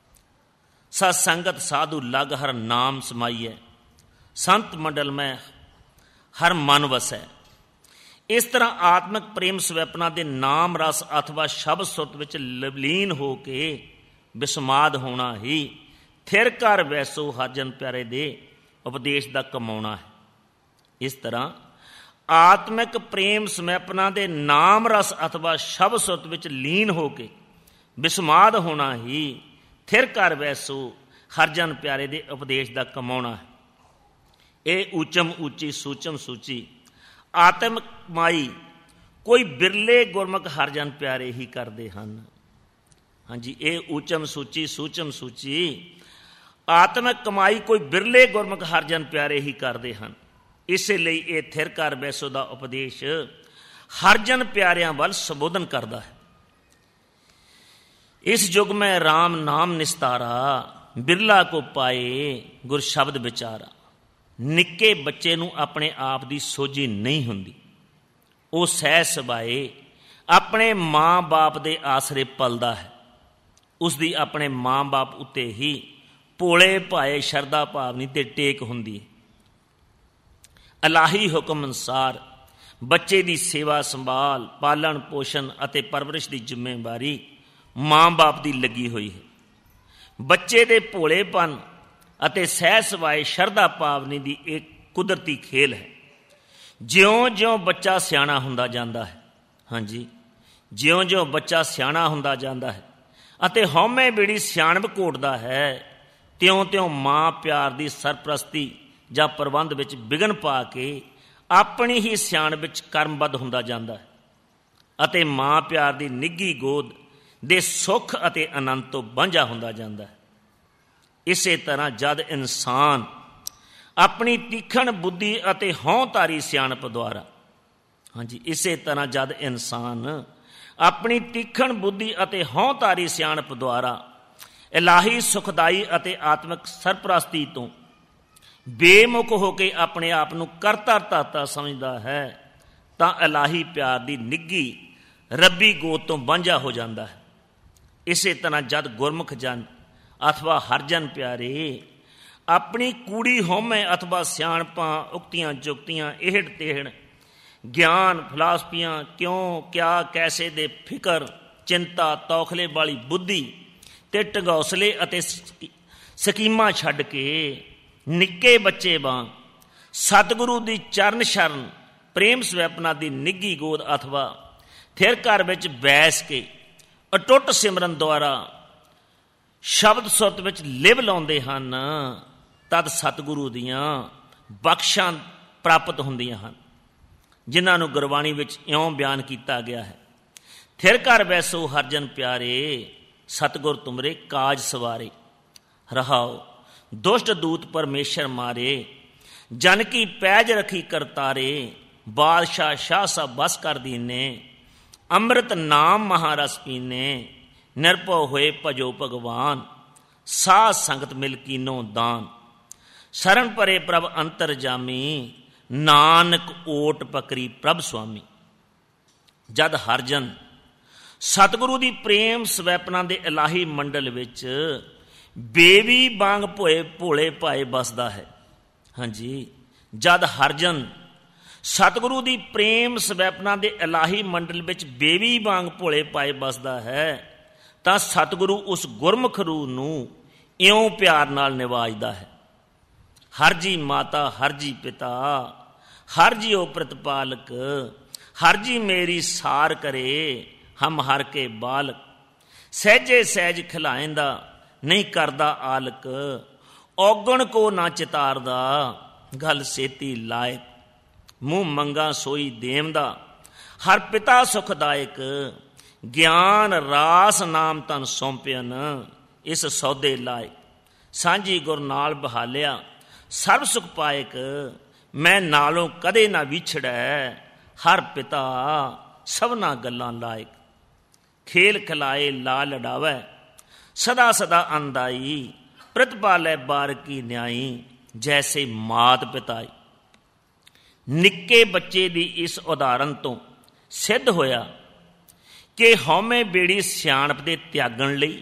ਸਤ ਸੰਗਤ ਸਾਧੂ ਲਗ ਹਰ ਨਾਮ ਸਮਾਈਐ। ਸੰਤ ਮੰਡਲ ਮੈਂ ਹਰ ਮਨ ਵਸੈ। ਇਸ ਤਰ੍ਹਾਂ ਆਤਮਿਕ ਪ੍ਰੇਮ ਸਵੈਪਨਾ ਦੇ ਨਾਮ ਰਸ ਅਥਵਾ ਸ਼ਬਦ ਸੁਰਤ ਵਿੱਚ ਲਵਲੀਨ ਹੋ ਕੇ ਬਿਸਮਾਦ ਹੋਣਾ ਹੀ ਥਿਰ ਘਰ ਵੈਸੋ ਹਰਜਨ ਪਿਆਰੇ ਦੇ ਉਪਦੇਸ਼ ਦਾ ਕਮਾਉਣਾ ਹੈ। ਇਸ ਤਰ੍ਹਾਂ ਆਤਮਿਕ ਪ੍ਰੇਮ ਸਮੈਪਨਾ ਦੇ ਨਾਮ ਰਸ ਅਥਵਾ ਸ਼ਬਦ ਸੁਰਤ ਵਿੱਚ ਲੀਨ ਹੋ ਕੇ ਬਿਸਮਾਦ ਹੋਣਾ ਹੀ ਥਿਰ ਘਰ ਵੈਸੋ ਹਰਜਨ ਪਿਆਰੇ ਦੇ ਉਪਦੇਸ਼ ਦਾ ਕਮਾਉਣਾ ਹੈ। ਇਹ ਊਚਮ ਊਚੀ ਸੂਚਮ ਸੂਚੀ ਆਤਮਿਕ ਮਾਈ ਕੋਈ ਬਿਰਲੇ ਗੁਰਮੁਖ ਹਰਜਨ ਪਿਆਰੇ ਹੀ ਕਰਦੇ ਹਨ। ਹਾਂਜੀ, ਇਹ ਊਚਮ ਸੂਚੀ ਸੂਚਮ ਸੂਚੀ ਆਤਮਿਕ ਕਮਾਈ ਕੋਈ ਬਿਰਲੇ ਗੁਰਮੁਖ ਹਰਜਨ ਪਿਆਰੇ ਹੀ ਕਰਦੇ ਹਨ। ਇਸੇ ਲਈ ਇਹ ਥਿਰ ਘਰ ਵੈਸੋ ਦਾ ਉਪਦੇਸ਼ ਹਰਜਨ ਪਿਆਰਿਆਂ ਵੱਲ ਸੰਬੋਧਨ ਕਰਦਾ ਹੈ। ਇਸ ਯੁਗ ਮੈਂ ਰਾਮ ਨਾਮ ਨਿਸਤਾਰਾ, ਬਿਰਲਾ ਕੋ ਪਾਏ ਗੁਰ ਸ਼ਬਦ ਵਿਚਾਰਾ। ਨਿੱਕੇ ਬੱਚੇ ਨੂੰ ਆਪਣੇ ਆਪ ਦੀ ਸੋਝੀ ਨਹੀਂ ਹੁੰਦੀ। ਉਹ ਸਹਿ ਸੁਭਾਏ ਆਪਣੇ ਮਾਂ ਬਾਪ ਦੇ ਆਸਰੇ ਪਲਦਾ ਹੈ। ਉਸ ਦੀ ਆਪਣੇ ਮਾਂ ਬਾਪ ਉੱਤੇ ਹੀ ਭੋਲੇ ਭਾਏ ਸ਼ਰਧਾ ਭਾਵਨੀ ਤੇ ਟੇਕ ਹੁੰਦੀ ਹੈ। ਇਲਾਹੀ ਹੁਕਮ ਅਨੁਸਾਰ ਬੱਚੇ ਦੀ ਸੇਵਾ ਸੰਭਾਲ, ਪਾਲਣ ਪੋਸ਼ਣ ਅਤੇ ਪਰਵਰਿਸ਼ ਦੀ ਜ਼ਿੰਮੇਵਾਰੀ ਮਾਂ ਬਾਪ ਦੀ ਲੱਗੀ ਹੋਈ ਹੈ। ਬੱਚੇ ਦੇ ਭੋਲੇਪਨ ਅਤੇ ਸਹਿਜ ਸੁਭਾਏ ਸ਼ਰਧਾ ਭਾਵਨੀ ਦੀ ਇੱਕ ਕੁਦਰਤੀ ਖੇਲ ਹੈ। ਜਿਉਂ-ਜਿਉਂ ਬੱਚਾ ਸਿਆਣਾ ਹੁੰਦਾ ਜਾਂਦਾ ਹੈ, ਹਾਂਜੀ, ਜਿਉਂ-ਜਿਉਂ ਬੱਚਾ ਸਿਆਣਾ ਹੁੰਦਾ ਜਾਂਦਾ ਹੈ ਅਤੇ ਹਉਮੈ ਬੇੜੀ ਸਿਆਣਪ ਘੋਟਦਾ ਹੈ, ਤਿਉਂ-ਤਿਉਂ ਮਾਂ ਪਿਆਰ ਦੀ ਸਰਪ੍ਰਸਤੀ ਜਾਂ ਪ੍ਰਬੰਧ ਵਿੱਚ ਵਿਘਨ ਪਾ ਕੇ ਆਪਣੀ ਹੀ ਸਿਆਣਪ ਵਿੱਚ ਕਰਮਬੱਧ ਹੁੰਦਾ ਜਾਂਦਾ ਹੈ ਅਤੇ ਮਾਂ ਪਿਆਰ ਦੀ ਨਿੱਘੀ ਗੋਦ ਦੇ ਸੁੱਖ ਅਤੇ ਆਨੰਦ ਤੋਂ ਵਾਂਝਾ ਹੁੰਦਾ ਜਾਂਦਾ ਹੈ। ਇਸੇ ਤਰ੍ਹਾਂ ਜਦ ਇਨਸਾਨ ਆਪਣੀ ਤੀਖਣ ਬੁੱਧੀ ਅਤੇ ਹੌਂਧਾਰੀ ਸਿਆਣਪ ਦੁਆਰਾ, ਹਾਂਜੀ, ਇਸੇ ਤਰ੍ਹਾਂ ਜਦ ਇਨਸਾਨ ਆਪਣੀ ਤੀਖਣ ਬੁੱਧੀ ਅਤੇ ਹੌਂਧਾਰੀ ਸਿਆਣਪ ਦੁਆਰਾ ਇਲਾਹੀ ਸੁਖਦਾਈ ਅਤੇ ਆਤਮਿਕ ਸਰਪ੍ਰਸਤੀ ਤੋਂ ਬੇਮੁਖ ਹੋ ਕੇ ਆਪਣੇ ਆਪ ਨੂੰ ਕਰਤਾ ਧਰਤਾ ਸਮਝਦਾ ਹੈ ਤਾਂ ਇਲਾਹੀ ਪਿਆਰ ਦੀ ਨਿੱਘੀ ਰੱਬੀ ਗੋਦ ਤੋਂ ਵਾਂਝਾ ਹੋ ਜਾਂਦਾ ਹੈ। ਇਸੇ ਤਰ੍ਹਾਂ ਜਦ ਗੁਰਮੁਖ ਜਨ ਅਥਵਾ ਹਰਜਨ ਪਿਆਰੇ ਆਪਣੀ ਕੂੜੀ ਹਉਮੈ ਅਥਵਾ ਸਿਆਣਪਾਂ, ਉਕਤੀਆਂ ਜੁਗਤੀਆਂ, ਇਹੜ ਤੇਹੜ, ਗਿਆਨ, ਫਿਲਾਸਫੀਆਂ, ਕਿਉਂ, ਕਿਆ, ਕੈਸੇ ਦੇ ਫਿਕਰ, ਚਿੰਤਾ, ਤੌਖਲੇ ਵਾਲੀ ਬੁੱਧੀ ਤੇ ਢਗੌਸਲੇ ਅਤੇ ਸਕੀਮਾਂ ਛੱਡ ਕੇ ਨਿੱਕੇ ਬੱਚੇ ਵਾਂਗ ਸਤਿਗੁਰੂ ਦੀ ਚਰਨ ਸ਼ਰਨ ਪ੍ਰੇਮ ਸਵੈਪਨਾ ਦੀ ਨਿੱਘੀ ਗੋਦ ਅਥਵਾ ਥਿਰ ਘਰ ਵਿੱਚ ਬੈਸ ਕੇ ਅਟੁੱਟ ਸਿਮਰਨ ਦੁਆਰਾ ਸ਼ਬਦ ਸੁਰਤ ਵਿੱਚ ਲਿਵ ਲਾਉਂਦੇ ਹਨ, ਤਦ ਸਤਿਗੁਰੂ ਦੀਆਂ ਬਖਸ਼ਾਂ ਪ੍ਰਾਪਤ ਹੁੰਦੀਆਂ ਹਨ, ਜਿਨ੍ਹਾਂ ਨੂੰ ਗੁਰਬਾਣੀ ਵਿੱਚ ਇਉਂ ਬਿਆਨ ਕੀਤਾ ਗਿਆ ਹੈ। ਥਿਰ ਘਰ ਬੈਸੋ ਹਰਜਨ ਪਿਆਰੇ, ਸਤਿਗੁਰ ਤੁਮਰੇ ਕਾਜ ਸਵਾਰੇ। ਰਹਾਓ, ਦੁਸ਼ਟ ਦੂਤ ਪਰਮੇਸ਼ਰ ਮਾਰੇ, ਜਨ ਕੀ ਪੈਜ ਰਖੀ ਕਰਤਾਰੇ, ਬਾਦਸ਼ਾਹ ਸ਼ਾਹ ਸਭ ਬਸ ਕਰ ਦੀਨੇ, ਅੰਮ੍ਰਿਤ ਨਾਮ ਮਹਾਰਸ ਪੀਨੇ, ਨਿਰਭਉ ਹੋਏ ਭਜੋ ਭਗਵਾਨ, ਸਾਧ ਸੰਗਤ ਮਿਲ ਕੀਨੋ ਦਾਨ, ਸ਼ਰਨ ਪਰੇ ਪ੍ਰਭ ਅੰਤਰ ਜਾਮੀ, ਨਾਨਕ ਓਟ ਪਕਰੀ ਪ੍ਰਭ ਸੁਆਮੀ। ਜਦ ਹਰਜਨ ਸਤਿਗੁਰੂ ਦੀ ਪ੍ਰੇਮ ਸਵੈਪਨਾ ਦੇ ਇਲਾਹੀ ਮੰਡਲ ਵਿੱਚ ਬੇਵੀ ਵਾਂਗ ਭੋਲੇ ਭਾਏ ਬਸਦਾ ਹੈ, ਹਾਂਜੀ, ਜਦ ਹਰਜਨ ਸਤਿਗੁਰੂ ਦੀ ਪ੍ਰੇਮ ਸਵੈਪਨਾ ਦੇ ਇਲਾਹੀ ਮੰਡਲ ਵਿੱਚ ਬੇਵੀ ਵਾਂਗ ਭੋਲੇ ਭਾਏ ਬਸਦਾ ਹੈ ਤਾਂ ਸਤਿਗੁਰੂ ਉਸ ਗੁਰਮੁਖ ਰੂਹ ਨੂੰ ਇਉਂ ਪਿਆਰ ਨਾਲ ਨਿਵਾਜਦਾ ਹੈ। ਹਰ ਜੀ ਮਾਤਾ, ਹਰ ਜੀ ਪਿਤਾ, ਹਰ ਜੀਓ ਪ੍ਰਤਪਾਲਕ, ਹਰ ਜੀ ਮੇਰੀ ਸਾਰ ਕਰੇ, ਹਮ ਹਰ ਕੇ ਬਾਲਕ, ਸਹਿਜੇ ਸਹਿਜ ਖਿਲਾਇਂਦਾ, ਨਹੀਂ ਕਰਦਾ ਆਲਕ, ਔਗਣ ਕੋ ਨਾ ਚਿਤਾਰਦਾ, ਗੱਲ ਸੇਤੀ ਲਾਇਕ, ਮੂੰਹ ਮੰਗਾ ਸੋਈ ਦੇਮ ਦਾ, ਹਰ ਪਿਤਾ ਸੁਖਦਾਇਕ, ਗਿਆਨ ਰਾਸ ਨਾਮ ਤਨ ਸੌਂਪਿਆਨ, ਇਸ ਸੌਦੇ ਲਾਇਕ, ਸਾਂਝੀ ਗੁਰ ਨਾਲ ਬਹਾਲਿਆ, ਸਰਬ ਸੁਖ ਪਾਇਕ, ਮੈਂ ਨਾਲੋਂ ਕਦੇ ਨਾ ਵਿਛੜੈ, ਹਰ ਪਿਤਾ ਸਭਨਾ ਗੱਲਾਂ ਲਾਇਕ, ਖੇਲ ਖਿਲਾਏ ਲਾ ਲਡਾਵੈ, ਸਦਾ ਸਦਾ ਅੰਦਾਈ, ਪ੍ਰਤਪਾਲੈ ਬਾਰ ਕੀ ਨਿਆਈ, ਜੈਸੇ ਮਾਤ ਪਿਤਾਈ। ਨਿੱਕੇ ਬੱਚੇ ਦੀ ਇਸ ਉਦਾਹਰਨ ਤੋਂ ਸਿੱਧ ਹੋਇਆ ਕਿ ਹਉਮੈ ਬੇੜੀ ਸਿਆਣਪ ਦੇ ਤਿਆਗਣ ਲਈ,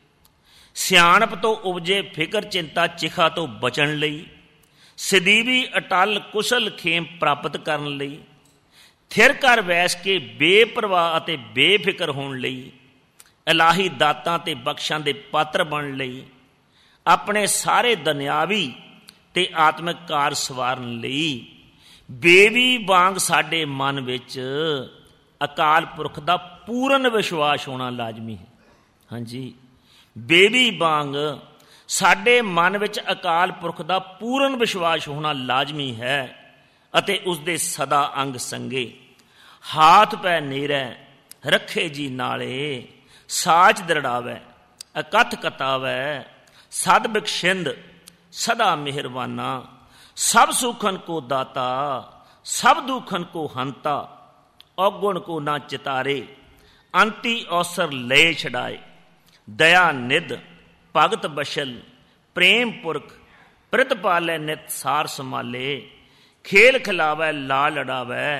ਸਿਆਣਪ ਤੋਂ ਉਪਜੇ ਫਿਕਰ ਚਿੰਤਾ ਚਿਖਾ ਤੋਂ ਬਚਣ ਲਈ, ਸਦੀਵੀ ਅਟਲ ਕੁਸ਼ਲ ਖੇਮ ਪ੍ਰਾਪਤ ਕਰਨ ਲਈ, ਥਿਰ ਘਰ ਬੈਸ ਕੇ ਬੇਪਰਵਾਹ ਅਤੇ ਬੇਫਿਕਰ ਹੋਣ ਲਈ, ਇਲਾਹੀ ਦਾਤਾਂ ਤੇ ਬਖਸ਼ਾਂ ਦੇ ਪਾਤਰ ਬਣਨ ਲਈ, ਆਪਣੇ ਸਾਰੇ ਦੁਨਿਆਵੀ ਤੇ ਆਤਮਿਕ ਕਾਰ ਸਵਾਰਨ ਲਈ ਬੇਵੀ ਵਾਂਗ ਸਾਡੇ ਮਨ ਵਿੱਚ ਅਕਾਲ ਪੁਰਖ ਦਾ ਪੂਰਨ ਵਿਸ਼ਵਾਸ ਹੋਣਾ ਲਾਜ਼ਮੀ ਹੈ। ਹਾਂਜੀ, ਬੇਵੀ ਵਾਂਗ ਸਾਡੇ ਮਨ ਵਿੱਚ ਅਕਾਲ ਪੁਰਖ ਦਾ ਪੂਰਨ ਵਿਸ਼ਵਾਸ ਹੋਣਾ ਲਾਜ਼ਮੀ ਹੈ ਅਤੇ ਉਸ ਦੇ ਸਦਾ ਅੰਗ ਸੰਗੇ, ਹਾਥ ਪੈ ਨੇਰੈ ਰੱਖੇ ਜੀ ਨਾਲੇ, ਸਾਚ ਦਰੜਾਵੈ ਅਕਥ ਕਤਾਵੈ, ਸਦ ਬਖਸ਼ਿੰਦ ਸਦਾ ਮਿਹਰਬਾਨਾ, ਸਭ ਸੁਖਨ ਕੋ ਦਾਤਾ, ਸਭ ਦੁਖਨ ਕੋ ਹੰਤਾ, ਔਗੁਣ ਕੋ ਨਾ ਚਿਤਾਰੇ, ਅੰਤੀ ਅਵਸਰ ਲੈ ਛਡਾਏ, ਦਇਆ ਨਿਧ ਭਗਤ ਬਸ਼ਲ, ਪ੍ਰੇਮ ਪੁਰਖ ਪ੍ਰਤਪਾਲੈ ਨਿਤ ਸਾਰ ਸੰਭਾਲੇ, ਖੇਲ ਖਿਲਾਵੈ ਲਾ ਲਡਾਵੈ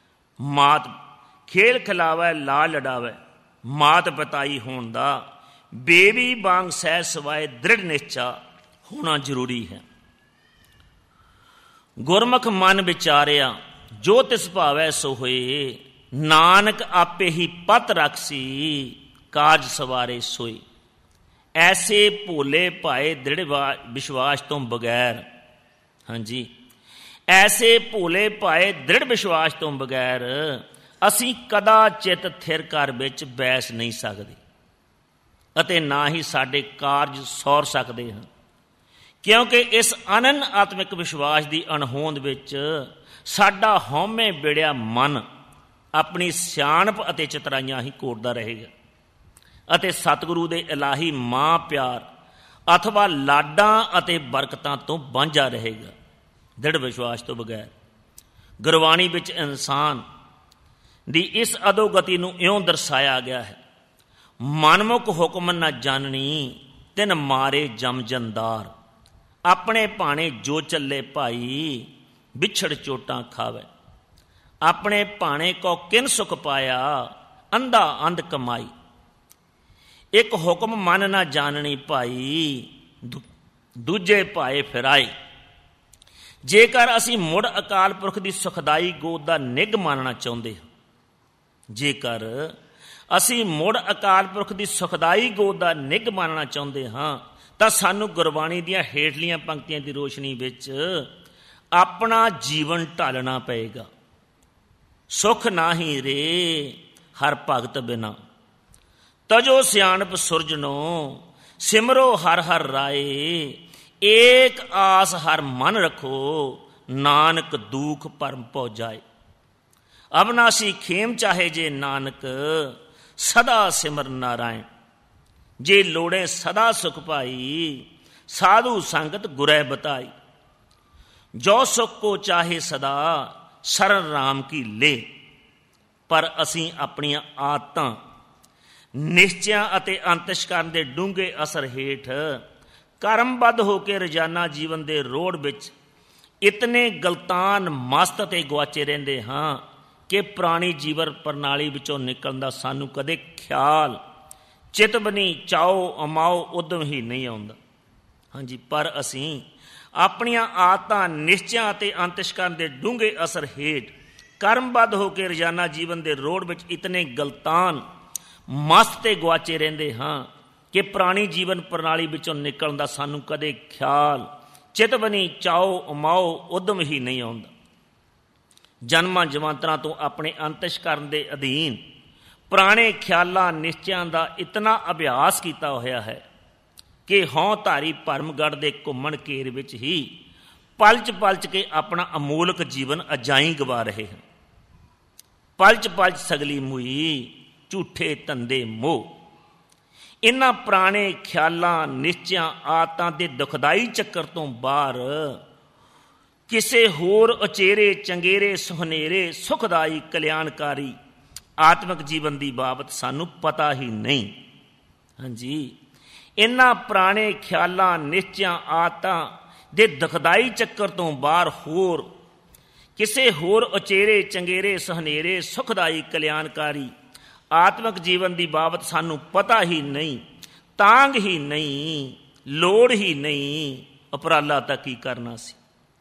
ਮਾਤ, ਖੇਲ ਖਿਲਾਵੈ ਲਾ ਲਡਾਵੈ, ਮਾਤ ਪਿਤਾਈ ਹੋਣ ਦਾ ਬੇਬੀ ਵਾਂਗ ਸਹਿ ਸਵਾਏ ਦ੍ਰਿੜ ਨਿਸ਼ਚਾ ਹੋਣਾ ਜ਼ਰੂਰੀ ਹੈ। ਗੁਰਮੁਖ ਮਨ ਵਿਚਾਰਿਆ ਜੋ ਤਿਸ ਭਾਵੈ ਸੋ ਹੋਏ, ਨਾਨਕ ਆਪੇ ਹੀ ਪਤ ਰਖਸੀ ਕਾਜ ਸਵਾਰੇ ਸੋਈ। ਐਸੇ ਭੋਲੇ ਭਾਏ ਦ੍ਰਿੜ ਵਿਸ਼ਵਾਸ ਤੋਂ ਬਗੈਰ, ਹਾਂਜੀ, ਐਸੇ ਭੋਲੇ ਭਾਏ ਦ੍ਰਿੜ ਵਿਸ਼ਵਾਸ ਤੋਂ ਬਗੈਰ ਅਸੀਂ ਕਦਾਚਿਤ ਥਿਰ ਘਰ ਵਿੱਚ ਬੈਸ ਨਹੀਂ ਸਕਦੇ ਅਤੇ ਨਾ ਹੀ ਸਾਡੇ ਕਾਰਜ ਸੌਰ ਸਕਦੇ ਹਨ, ਕਿਉਂਕਿ ਇਸ ਅਨੰਨ ਆਤਮਿਕ ਵਿਸ਼ਵਾਸ ਦੀ ਅਣਹੋਂਦ ਵਿੱਚ ਸਾਡਾ ਹਉਮੈ ਵਿੜਿਆ ਮਨ ਆਪਣੀ ਸਿਆਣਪ ਅਤੇ ਚਤਰਾਈਆਂ ਹੀ ਕੋਟਦਾ ਰਹੇਗਾ ਅਤੇ ਸਤਿਗੁਰੂ ਦੇ ਇਲਾਹੀ ਮਾਂ ਪਿਆਰ ਅਥਵਾ ਲਾਡਾਂ ਅਤੇ ਬਰਕਤਾਂ ਤੋਂ ਵਾਂਝਾ ਰਹੇਗਾ ਦ੍ਰਿੜ ਵਿਸ਼ਵਾਸ ਤੋਂ ਬਗੈਰ। ਗੁਰਬਾਣੀ ਵਿੱਚ ਇਨਸਾਨ ਦੀ ਇਸ ਅਧੋਗਤੀ ਨੂੰ ਇਉਂ ਦਰਸਾਇਆ ਗਿਆ ਹੈ, ਮਨਮੁਖ ਹੁਕਮ ਨਾ ਜਾਣਨੀ ਤਿਨ ਮਾਰੇ ਜਮ ਜੰਦਾਰ, ਆਪਣੇ ਭਾਣੇ ਜੋ ਚੱਲੇ ਭਾਈ ਵਿਛੜ ਚੋਟਾਂ ਖਾਵੇ, ਆਪਣੇ ਭਾਣੇ ਕੋ ਕਿਨ ਸੁਖ ਪਾਇਆ ਅੰਧਾ ਅੰਧ ਕਮਾਈ। ਇੱਕ ਹੁਕਮ ਮਨ ਨਾ ਜਾਣਨੀ ਭਾਈ ਦੂਜੇ ਭਾਏ ਫਿਰਾਏ। ਜੇਕਰ ਅਸੀਂ ਮੁੜ ਅਕਾਲ ਪੁਰਖ ਦੀ ਸੁਖਦਾਈ ਗੋਦ ਦਾ ਨਿੱਘ ਮਾਣਨਾ ਚਾਹੁੰਦੇ ਹਾਂ, ਜੇਕਰ ਅਸੀਂ ਮੁੜ ਅਕਾਲ ਪੁਰਖ ਦੀ ਸੁਖਦਾਈ ਗੋਦ ਦਾ ਨਿੱਘ ਮਾਣਨਾ ਚਾਹੁੰਦੇ ਹਾਂ ਤਾਂ ਸਾਨੂੰ ਗੁਰਬਾਣੀ ਦੀਆਂ ਹੇਠਲੀਆਂ ਪੰਕਤੀਆਂ ਦੀ ਰੋਸ਼ਨੀ ਵਿੱਚ ਆਪਣਾ ਜੀਵਨ ਢਾਲਣਾ ਪਏਗਾ। ਸੁਖ ਨਾਹੀ ਰੇ ਹਰ ਭਗਤ ਬਿਨਾ, ਤਜੋ ਸਿਆਣਪ ਸੁਰਜਨੋ ਸਿਮਰੋ ਹਰ ਹਰ ਰਾਏ, ਏਕ ਆਸ ਹਰ ਮਨ ਰੱਖੋ ਨਾਨਕ ਦੂਖ ਭਰਮ ਭਉ ਜਾਏ। ਅਬਨਾਸੀ ਖੇਮ ਚਾਹੇ ਜੇ ਨਾਨਕ ਸਦਾ ਸਿਮਰ ਨਾਰਾਇਣ, ਜੇ ਲੋੜੇ ਸਦਾ ਸੁਖ ਪਾਈ ਸਾਧੂ ਸੰਗਤ ਗੁਰੈ ਬਤਾਈ। ਜੋ ਸੁਖ ਕੋ ਚਾਹੇ ਸਦਾ ਸ਼ਰਨ ਰਾਮ ਕੀ ਲੇ। ਪਰ ਅਸੀਂ ਆਪਣੀਆਂ ਆਦਤਾਂ, ਨਿਸ਼ਚਿਆਂ ਅਤੇ ਅੰਤਸ਼ਕਰਨ ਦੇ ਡੂੰਘੇ ਅਸਰ ਹੇਠ ਕਰਮਬੱਧ ਹੋ ਕੇ ਰੋਜ਼ਾਨਾ ਜੀਵਨ ਦੇ ਰੋੜ ਵਿੱਚ ਇਤਨੇ ਗਲਤਾਨ ਮਸਤ ਅਤੇ ਗੁਆਚੇ ਰਹਿੰਦੇ ਹਾਂ ਕਿ ਪੁਰਾਣੀ ਜੀਵਨ ਪ੍ਰਣਾਲੀ ਵਿੱਚੋਂ ਨਿਕਲਣ ਦਾ ਸਾਨੂੰ ਕਦੇ ਖਿਆਲ, ਚਿਤਵਨੀ, ਚਾਓ, ਅਮਾਓ, ਉਦਮ ਹੀ ਨਹੀਂ ਆਉਂਦਾ। ਹਾਂਜੀ, ਪਰ ਅਸੀਂ ਆਪਣੀਆਂ ਆਦਤਾਂ, ਨਿਸ਼ਚਿਆਂ ਅਤੇ ਅੰਤਸ਼ਕਰਨ ਦੇ ਡੂੰਘੇ ਅਸਰ ਹੇਠ ਕਰਮਬੱਧ ਹੋ ਕੇ ਰੋਜ਼ਾਨਾ ਜੀਵਨ ਦੇ ਰੋੜ ਵਿੱਚ ਇਤਨੇ ਗਲਤਾਨ ਮਸਤ ਤੇ ਗੁਆਚੇ ਰਹਿੰਦੇ ਹਾਂ ਕਿ ਪੁਰਾਣੀ ਜੀਵਨ ਪ੍ਰਣਾਲੀ ਵਿੱਚੋਂ ਨਿਕਲਣ ਦਾ ਸਾਨੂੰ ਕਦੇ ਖਿਆਲ, ਚਿਤਵਨੀ, ਚਾਓ, ਅਮਾਓ, ਉਦਮ ਹੀ ਨਹੀਂ ਆਉਂਦਾ। ਜਨਮਾਂ ਜਮਾਂਤਰਾਂ ਤੋਂ ਆਪਣੇ ਅੰਤਸ਼ਕਰਨ ਦੇ ਅਧੀਨ ਪੁਰਾਣੇ ਖਿਆਲਾਂ, ਨਿਸ਼ਚਿਆਂ ਦਾ ਇਤਨਾ ਅਭਿਆਸ ਕੀਤਾ ਹੋਇਆ ਹੈ ਕਿ ਹਉ ਧਾਰੀ ਭਰਮਗੜ੍ਹ ਦੇ ਘੁੰਮਣ ਘੇਰ ਵਿੱਚ ਹੀ ਪਲਚ ਪਲਚ ਕੇ ਆਪਣਾ ਅਮੋਲਕ ਜੀਵਨ ਅਜਾਈਂ ਗਵਾ ਰਹੇ ਹਨ। ਪਲਚ ਪਲਚ ਸਗਲੀ ਮੂਈ ਝੂਠੇ ਧੰਦੇ ਮੋਹ। ਇਹਨਾਂ ਪੁਰਾਣੇ ਖਿਆਲਾਂ, ਨਿਸ਼ਚਿਆਂ, ਆਦਤਾਂ ਦੇ ਦੁਖਦਾਈ ਚੱਕਰ ਤੋਂ ਬਾਹਰ ਕਿਸੇ ਹੋਰ ਉਚੇਰੇ, ਚੰਗੇਰੇ, ਸੁਹਨੇਰੇ, ਸੁਖਦਾਈ, ਕਲਿਆਣਕਾਰੀ ਆਤਮਿਕ ਜੀਵਨ ਦੀ ਬਾਬਤ ਸਾਨੂੰ ਪਤਾ ਹੀ ਨਹੀਂ। ਹਾਂਜੀ, ਇਹਨਾਂ ਪੁਰਾਣੇ ਖਿਆਲਾਂ, ਨਿਸ਼ਚਿਆਂ, ਆਦਤਾਂ ਦੇ ਦੁਖਦਾਈ ਚੱਕਰ ਤੋਂ ਬਾਹਰ ਹੋਰ ਕਿਸੇ ਹੋਰ ਉਚੇਰੇ, ਚੰਗੇਰੇ, ਸੁਹਨੇਰੇ, ਸੁਖਦਾਈ, ਕਲਿਆਣਕਾਰੀ ਆਤਮਿਕ ਜੀਵਨ ਦੀ ਬਾਬਤ ਸਾਨੂੰ ਪਤਾ ਹੀ ਨਹੀਂ, ਤਾਂਘ ਹੀ ਨਹੀਂ, ਲੋੜ ਹੀ ਨਹੀਂ, ਉਪਰਾਲਾ ਤਾਂ ਕੀ ਕਰਨਾ ਸੀ।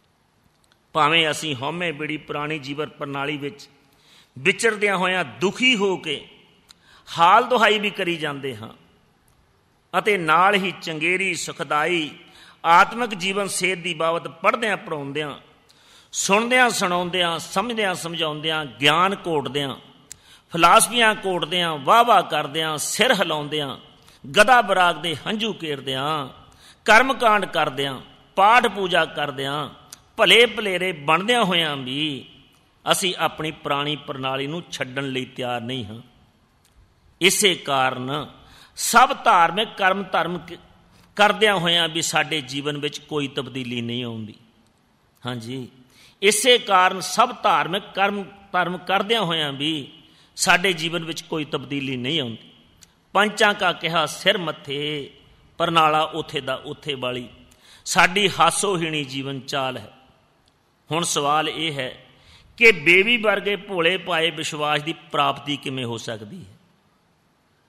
ਭਾਵੇਂ ਅਸੀਂ ਹਉਮੈ ਬਿੜੀ ਪੁਰਾਣੀ ਜੀਵਨ ਪ੍ਰਣਾਲੀ ਵਿੱਚ ਵਿਚਰਦਿਆਂ ਹੋਇਆਂ ਦੁਖੀ ਹੋ ਕੇ ਹਾਲ ਦੁਹਾਈ ਵੀ ਕਰੀ ਜਾਂਦੇ ਹਾਂ ਅਤੇ ਨਾਲ ਹੀ ਚੰਗੇਰੀ, ਸੁਖਦਾਈ ਆਤਮਿਕ ਜੀਵਨ ਸੇਧ ਦੀ ਬਾਬਤ ਪੜ੍ਹਦਿਆਂ ਪੜ੍ਹਾਉਂਦਿਆਂ, ਸੁਣਦਿਆਂ ਸੁਣਾਉਂਦਿਆਂ, ਸਮਝਦਿਆਂ ਸਮਝਾਉਂਦਿਆਂ, ਗਿਆਨ ਘੋਟਦਿਆਂ, ਫਿਲਾਸਫੀਆਂ ਘੋਟਦਿਆਂ, ਵਾਹ ਵਾਹ ਕਰਦਿਆਂ, ਸਿਰ ਹਿਲਾਉਂਦਿਆਂ, ਗਦਾ ਬਰਾਗ ਦੇ ਹੰਝੂ ਕੇਰਦਿਆਂ, ਕਰਮਕਾਂਡ ਕਰਦਿਆਂ, ਪਾਠ ਪੂਜਾ ਕਰਦਿਆਂ, ਭਲੇ ਭਲੇਰੇ ਬਣਦਿਆਂ ਹੋਇਆਂ ਵੀ ਅਸੀਂ ਆਪਣੀ ਪੁਰਾਣੀ ਪ੍ਰਣਾਲੀ ਨੂੰ ਛੱਡਣ ਲਈ ਤਿਆਰ ਨਹੀਂ ਹਾਂ। ਇਸੇ ਕਾਰਨ ਸਭ ਧਾਰਮਿਕ ਕਰਮ ਧਰਮ ਕਰਦਿਆਂ ਹੋਇਆਂ ਵੀ ਸਾਡੇ ਜੀਵਨ ਵਿੱਚ ਕੋਈ ਤਬਦੀਲੀ ਨਹੀਂ ਆਉਂਦੀ। ਹਾਂਜੀ, ਇਸੇ ਕਾਰਨ ਸਭ ਧਾਰਮਿਕ ਕਰਮ ਧਰਮ ਕਰਦਿਆਂ ਹੋਇਆਂ ਵੀ ਸਾਡੇ ਜੀਵਨ ਵਿੱਚ ਕੋਈ ਤਬਦੀਲੀ ਨਹੀਂ ਆਉਂਦੀ। ਪੰਚਾਂ ਕਾ ਕਿਹਾ ਸਿਰ ਮੱਥੇ, ਪਰਨਾਲਾ ਉੱਥੇ ਦਾ ਉੱਥੇ ਵਾਲੀ ਸਾਡੀ ਹਾਸੋਹੀਣੀ ਜੀਵਨ ਚਾਲ ਹੈ। ਹੁਣ ਸਵਾਲ ਇਹ ਹੈ ਕਿ ਬੇਬੀ ਵਰਗੇ ਭੋਲੇ ਪਾਏ ਵਿਸ਼ਵਾਸ ਦੀ ਪ੍ਰਾਪਤੀ ਕਿਵੇਂ ਹੋ ਸਕਦੀ ਹੈ।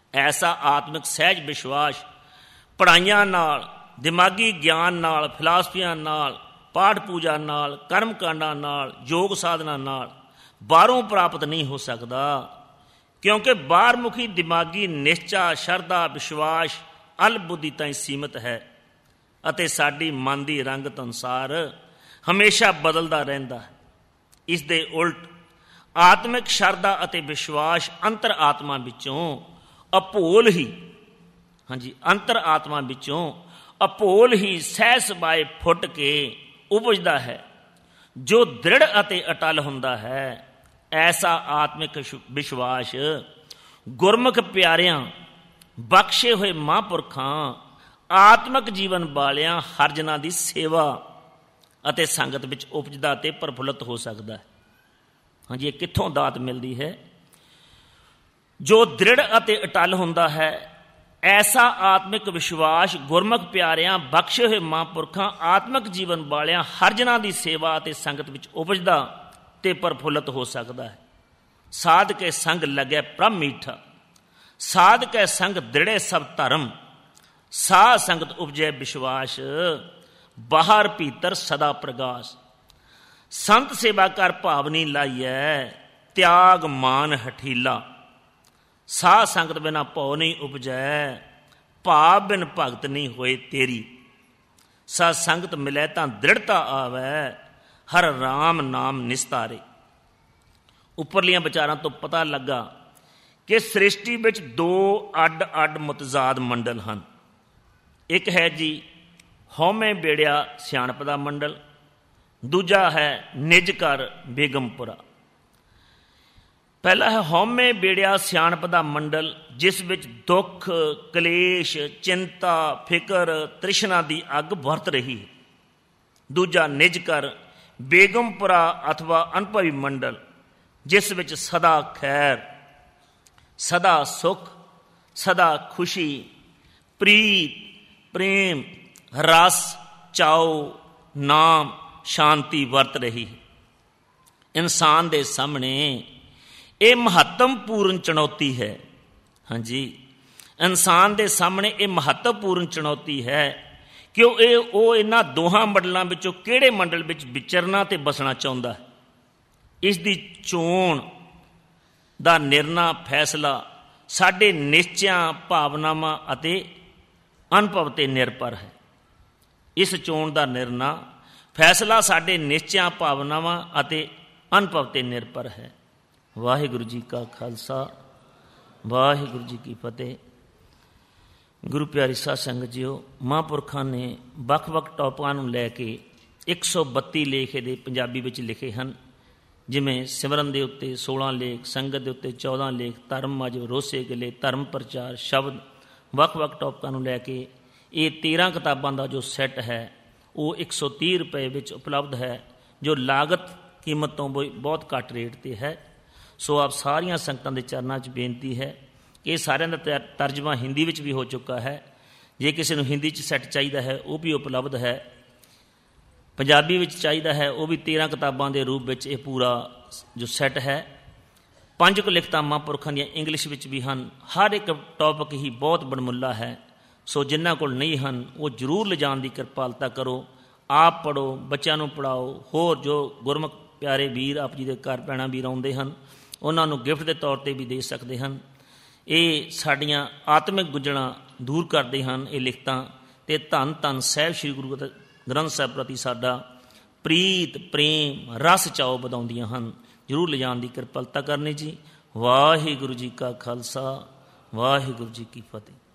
ਐਸਾ ਆਤਮਿਕ ਸਹਿਜ ਵਿਸ਼ਵਾਸ ਪੜ੍ਹਾਈਆਂ ਨਾਲ, ਦਿਮਾਗੀ ਗਿਆਨ ਨਾਲ, ਫਿਲਾਸਫੀਆਂ ਨਾਲ, ਪਾਠ ਪੂਜਾ ਨਾਲ, ਕਰਮ ਕਾਂਡਾਂ ਨਾਲ, ਯੋਗ ਸਾਧਨਾ ਨਾਲ ਬਾਹਰੋਂ ਪ੍ਰਾਪਤ ਨਹੀਂ ਹੋ ਸਕਦਾ, ਕਿਉਂਕਿ ਬਾਹਰਮੁਖੀ ਦਿਮਾਗੀ ਨਿਸ਼ਚਾ, ਸ਼ਰਧਾ, ਵਿਸ਼ਵਾਸ ਅਲ ਬੁੱਧੀ ਤਾਈਂ ਸੀਮਿਤ ਹੈ ਅਤੇ ਸਾਡੀ ਮਨ ਦੀ ਰੰਗਤ ਅਨੁਸਾਰ ਹਮੇਸ਼ਾ ਬਦਲਦਾ ਰਹਿੰਦਾ ਹੈ। ਇਸ ਦੇ ਉਲਟ ਆਤਮਿਕ ਸ਼ਰਧਾ ਅਤੇ ਵਿਸ਼ਵਾਸ ਅੰਤਰ ਆਤਮਾ ਵਿੱਚੋਂ ਅਭੋਲ ਹੀ, ਹਾਂਜੀ, ਅੰਤਰ ਆਤਮਾ ਵਿੱਚੋਂ ਅਭੋਲ ਹੀ ਸਹਿ ਸੁਭਾਏ ਫੁੱਟ ਕੇ ਉਪਜਦਾ ਹੈ, ਜੋ ਦ੍ਰਿੜ ਅਤੇ ਅਟਲ ਹੁੰਦਾ ਹੈ। ਐਸਾ ਆਤਮਿਕ ਵਿਸ਼ਵਾਸ ਗੁਰਮੁਖ ਪਿਆਰਿਆਂ, ਬਖਸ਼ੇ ਹੋਏ ਮਹਾਂਪੁਰਖਾਂ, ਆਤਮਿਕ ਜੀਵਨ ਵਾਲਿਆਂ ਹਰਜਨਾਂ ਦੀ ਸੇਵਾ ਅਤੇ ਸੰਗਤ ਵਿੱਚ ਉਪਜਦਾ ਅਤੇ ਪ੍ਰਫੁੱਲਤ ਹੋ ਸਕਦਾ ਹੈ। ਹਾਂਜੀ, ਇਹ ਕਿੱਥੋਂ ਦਾਤ ਮਿਲਦੀ ਹੈ? ਜੋ ਦ੍ਰਿੜ ਅਤੇ ਅਟਲ ਹੁੰਦਾ ਹੈ, ਐਸਾ ਆਤਮਿਕ ਵਿਸ਼ਵਾਸ ਗੁਰਮੁਖ ਪਿਆਰਿਆਂ, ਬਖਸ਼ੇ ਹੋਏ ਮਹਾਂਪੁਰਖਾਂ, ਆਤਮਿਕ ਜੀਵਨ ਵਾਲਿਆਂ ਹਰਜਨਾਂ ਦੀ ਸੇਵਾ ਅਤੇ ਸੰਗਤ ਵਿੱਚ ਉਪਜਦਾ ਤੇ ਪ੍ਰਫੁੱਲਤ ਹੋ ਸਕਦਾ ਹੈ। ਸਾਧ ਕੇ ਸੰਗ ਲੱਗੈ ਪ੍ਰਭ ਮੀਠਾ, ਸਾਧ ਕੇ ਸੰਗ ਦ੍ਰਿੜੇ ਸਭ ਧਰਮ, ਸਾਧ ਸੰਗਤ ਉਪਜੈ ਵਿਸ਼ਵਾਸ, ਬਾਹਰ ਭੀਤਰ ਸਦਾ ਪ੍ਰਗਾਸ। ਸੰਤ ਸੇਵਾ ਕਰ ਭਾਵਨੀ ਲਾਈਐ, ਤਿਆਗ ਮਾਨ ਹਠੀਲਾ, ਸਾਧ ਸੰਗਤ ਬਿਨਾ ਭਉ ਨਹੀਂ ਉਪਜੈ, ਭਾਵ ਬਿਨ ਭਗਤ ਨਹੀਂ ਹੋਏ ਤੇਰੀ। ਸਤ ਸੰਗਤ ਮਿਲੈ ਤਾਂ ਦ੍ਰਿੜਤਾ ਆਵੈ, ਹਰ ਰਾਮ ਨਾਮ ਨਿਸਤਾਰੇ। ਉੱਪਰਲੀਆਂ ਵਿਚਾਰਾਂ ਤੋਂ ਪਤਾ ਲੱਗਾ ਕਿ ਸ੍ਰਿਸ਼ਟੀ ਵਿੱਚ ਦੋ ਅੱਡ ਅੱਡ ਮੁਤਜ਼ਾਦ ਮੰਡਲ ਹਨ। ਇੱਕ ਹੈ ਜੀ ਹਉਮੈ ਬੇੜਿਆ ਸਿਆਣਪ ਦਾ ਮੰਡਲ, ਦੂਜਾ ਹੈ ਨਿਜ ਘਰ ਬੇਗਮਪੁਰਾ। ਪਹਿਲਾ ਹੈ ਹਉਮੈ ਬੇੜਿਆ ਸਿਆਣਪ ਦਾ ਮੰਡਲ, ਜਿਸ ਵਿੱਚ ਦੁੱਖ, ਕਲੇਸ਼, ਚਿੰਤਾ, ਫਿਕਰ, ਤ੍ਰਿਸ਼ਨਾ ਦੀ ਅੱਗ ਵਰਤ ਰਹੀ ਹੈ। ਦੂਜਾ ਨਿਜ ਘਰ ਬੇਗਮਪੁਰਾ ਅਥਵਾ ਅਨੁਭਵੀ ਮੰਡਲ, ਜਿਸ ਵਿੱਚ ਸਦਾ ਖੈਰ, ਸਦਾ ਸੁਖ, ਸਦਾ ਖੁਸ਼ੀ, ਪ੍ਰੀਤ, ਪ੍ਰੇਮ, ਰਸ, ਚਾਉ, ਨਾਮ, ਸ਼ਾਂਤੀ ਵਰਤ ਰਹੀ ਹੈ। ਇਨਸਾਨ ਦੇ ਸਾਹਮਣੇ ਇਹ ਮਹੱਤਵਪੂਰਨ ਚੁਣੌਤੀ ਹੈ। ਹਾਂਜੀ, ਇਨਸਾਨ ਦੇ ਸਾਹਮਣੇ ਇਹ ਮਹੱਤਵਪੂਰਨ ਚੁਣੌਤੀ ਹੈ ਕਿ ਉਹ ਇਹਨਾਂ ਦੋਹਾਂ ਮੰਡਲਾਂ ਵਿੱਚੋਂ ਕਿਹੜੇ ਮੰਡਲ ਵਿੱਚ ਵਿਚਰਨਾ ਤੇ ਬਸਣਾ ਚਾਹੁੰਦਾ ਹੈ। ਇਸ ਦੀ ਚੋਣ ਦਾ ਨਿਰਣਾ, ਫੈਸਲਾ ਸਾਡੇ ਨਿਸ਼ਚਿਆਂ, ਭਾਵਨਾਵਾਂ ਅਤੇ ਅਨੁਭਵ 'ਤੇ ਨਿਰਭਰ ਹੈ। ਇਸ ਚੋਣ ਦਾ ਨਿਰਣਾ, ਫੈਸਲਾ ਸਾਡੇ ਨਿਸ਼ਚਿਆਂ, ਭਾਵਨਾਵਾਂ ਅਤੇ ਅਨੁਭਵ 'ਤੇ ਨਿਰਭਰ ਹੈ। ਵਾਹਿਗੁਰੂ ਜੀ ਕਾ ਖਾਲਸਾ, ਵਾਹਿਗੁਰੂ ਜੀ ਕੀ ਫਤਿਹ। ਗੁਰੂ ਪਿਆਰੀ ਸਾਧ ਸੰਗਤ ਜੀਓ, ਮਹਾਂਪੁਰਖਾਂ ਨੇ ਵੱਖ-ਵੱਖ ਟੌਪਿਕਾਂ ਨੂੰ ਲੈ ਕੇ 132 ਲੇਖ ਇਹਦੇ ਪੰਜਾਬੀ ਵਿੱਚ ਲਿਖੇ ਹਨ। ਜਿਵੇਂ ਸਿਮਰਨ ਦੇ ਉੱਤੇ 16 ਲੇਖ, ਸੰਗਤ ਦੇ ਉੱਤੇ 14 ਲੇਖ, ਧਰਮ ਮਜਬ, ਰੋਸੇ ਗਿਲੇ, ਧਰਮ ਪ੍ਰਚਾਰ, ਸ਼ਬਦ, ਵੱਖ-ਵੱਖ ਟੌਪਿਕਾਂ ਨੂੰ ਲੈ ਕੇ ਇਹ 13 ਕਿਤਾਬਾਂ ਦਾ ਜੋ ਸੈੱਟ ਹੈ ਉਹ 130 ਰੁਪਏ ਵਿੱਚ ਉਪਲਬਧ ਹੈ, ਜੋ ਲਾਗਤ ਕੀਮਤ ਤੋਂ ਬਹੁਤ ਘੱਟ ਰੇਟ 'ਤੇ ਹੈ। ਸੋ ਆਪ ਸਾਰੀਆਂ ਸੰਗਤਾਂ ਦੇ ਚਰਨਾਂ 'ਚ ਬੇਨਤੀ ਹੈ ਕਿ ਇਹ ਸਾਰਿਆਂ ਦਾ ਤਰਜਮਾ ਹਿੰਦੀ ਵਿੱਚ ਵੀ ਹੋ ਚੁੱਕਾ ਹੈ। ਜੇ ਕਿਸੇ ਨੂੰ ਹਿੰਦੀ 'ਚ ਸੈੱਟ ਚਾਹੀਦਾ ਹੈ ਉਹ ਵੀ ਉਪਲਬਧ ਹੈ। ਪੰਜਾਬੀ ਵਿੱਚ ਚਾਹੀਦਾ ਹੈ ਉਹ ਵੀ 13 ਕਿਤਾਬਾਂ ਦੇ ਰੂਪ ਵਿੱਚ ਇਹ ਪੂਰਾ ਜੋ ਸੈੱਟ ਹੈ। 5 ਕੁ ਲਿਖਤਾਂ ਮਹਾਂਪੁਰਖਾਂ ਦੀਆਂ ਇੰਗਲਿਸ਼ ਵਿੱਚ ਵੀ ਹਨ। ਹਰ ਇੱਕ ਟੌਪਿਕ ਹੀ ਬਹੁਤ ਬਣਮੁੱਲਾ ਹੈ। ਸੋ ਜਿਨ੍ਹਾਂ ਕੋਲ ਨਹੀਂ ਹਨ ਉਹ ਜ਼ਰੂਰ ਲਿਜਾਣ ਦੀ ਕਿਰਪਾਲਤਾ ਕਰੋ। ਆਪ ਪੜ੍ਹੋ, ਬੱਚਿਆਂ ਨੂੰ ਪੜ੍ਹਾਓ। ਹੋਰ ਜੋ ਗੁਰਮੁਖ ਪਿਆਰੇ ਵੀਰ ਆਪ ਜੀ ਦੇ ਘਰ ਭੈਣਾਂ ਵੀਰ ਆਉਂਦੇ ਹਨ ਉਹਨਾਂ ਨੂੰ ਗਿਫਟ ਦੇ ਤੌਰ 'ਤੇ ਵੀ ਦੇ ਸਕਦੇ ਹਨ। ਇਹ ਸਾਡੀਆਂ ਆਤਮਿਕ ਗੁੰਝਲਾਂ ਦੂਰ ਕਰਦੇ ਹਨ ਇਹ ਲਿਖਤਾਂ, ਅਤੇ ਧੰਨ ਧੰਨ ਸਾਹਿਬ ਸ੍ਰੀ ਗੁਰੂ ਗ੍ਰੰਥ ਸਾਹਿਬ ਪ੍ਰਤੀ ਸਾਡਾ ਪ੍ਰੀਤ, ਪ੍ਰੇਮ, ਰਸ, ਚਾਉ ਵਧਾਉਂਦੀਆਂ ਹਨ। ਜ਼ਰੂਰ ਲਿਜਾਣ ਦੀ ਕਿਰਪਾਲਤਾ ਕਰਨੀ ਜੀ। ਵਾਹਿਗੁਰੂ ਜੀ ਕਾ ਖਾਲਸਾ, ਵਾਹਿਗੁਰੂ ਜੀ ਕੀ ਫਤਿਹ।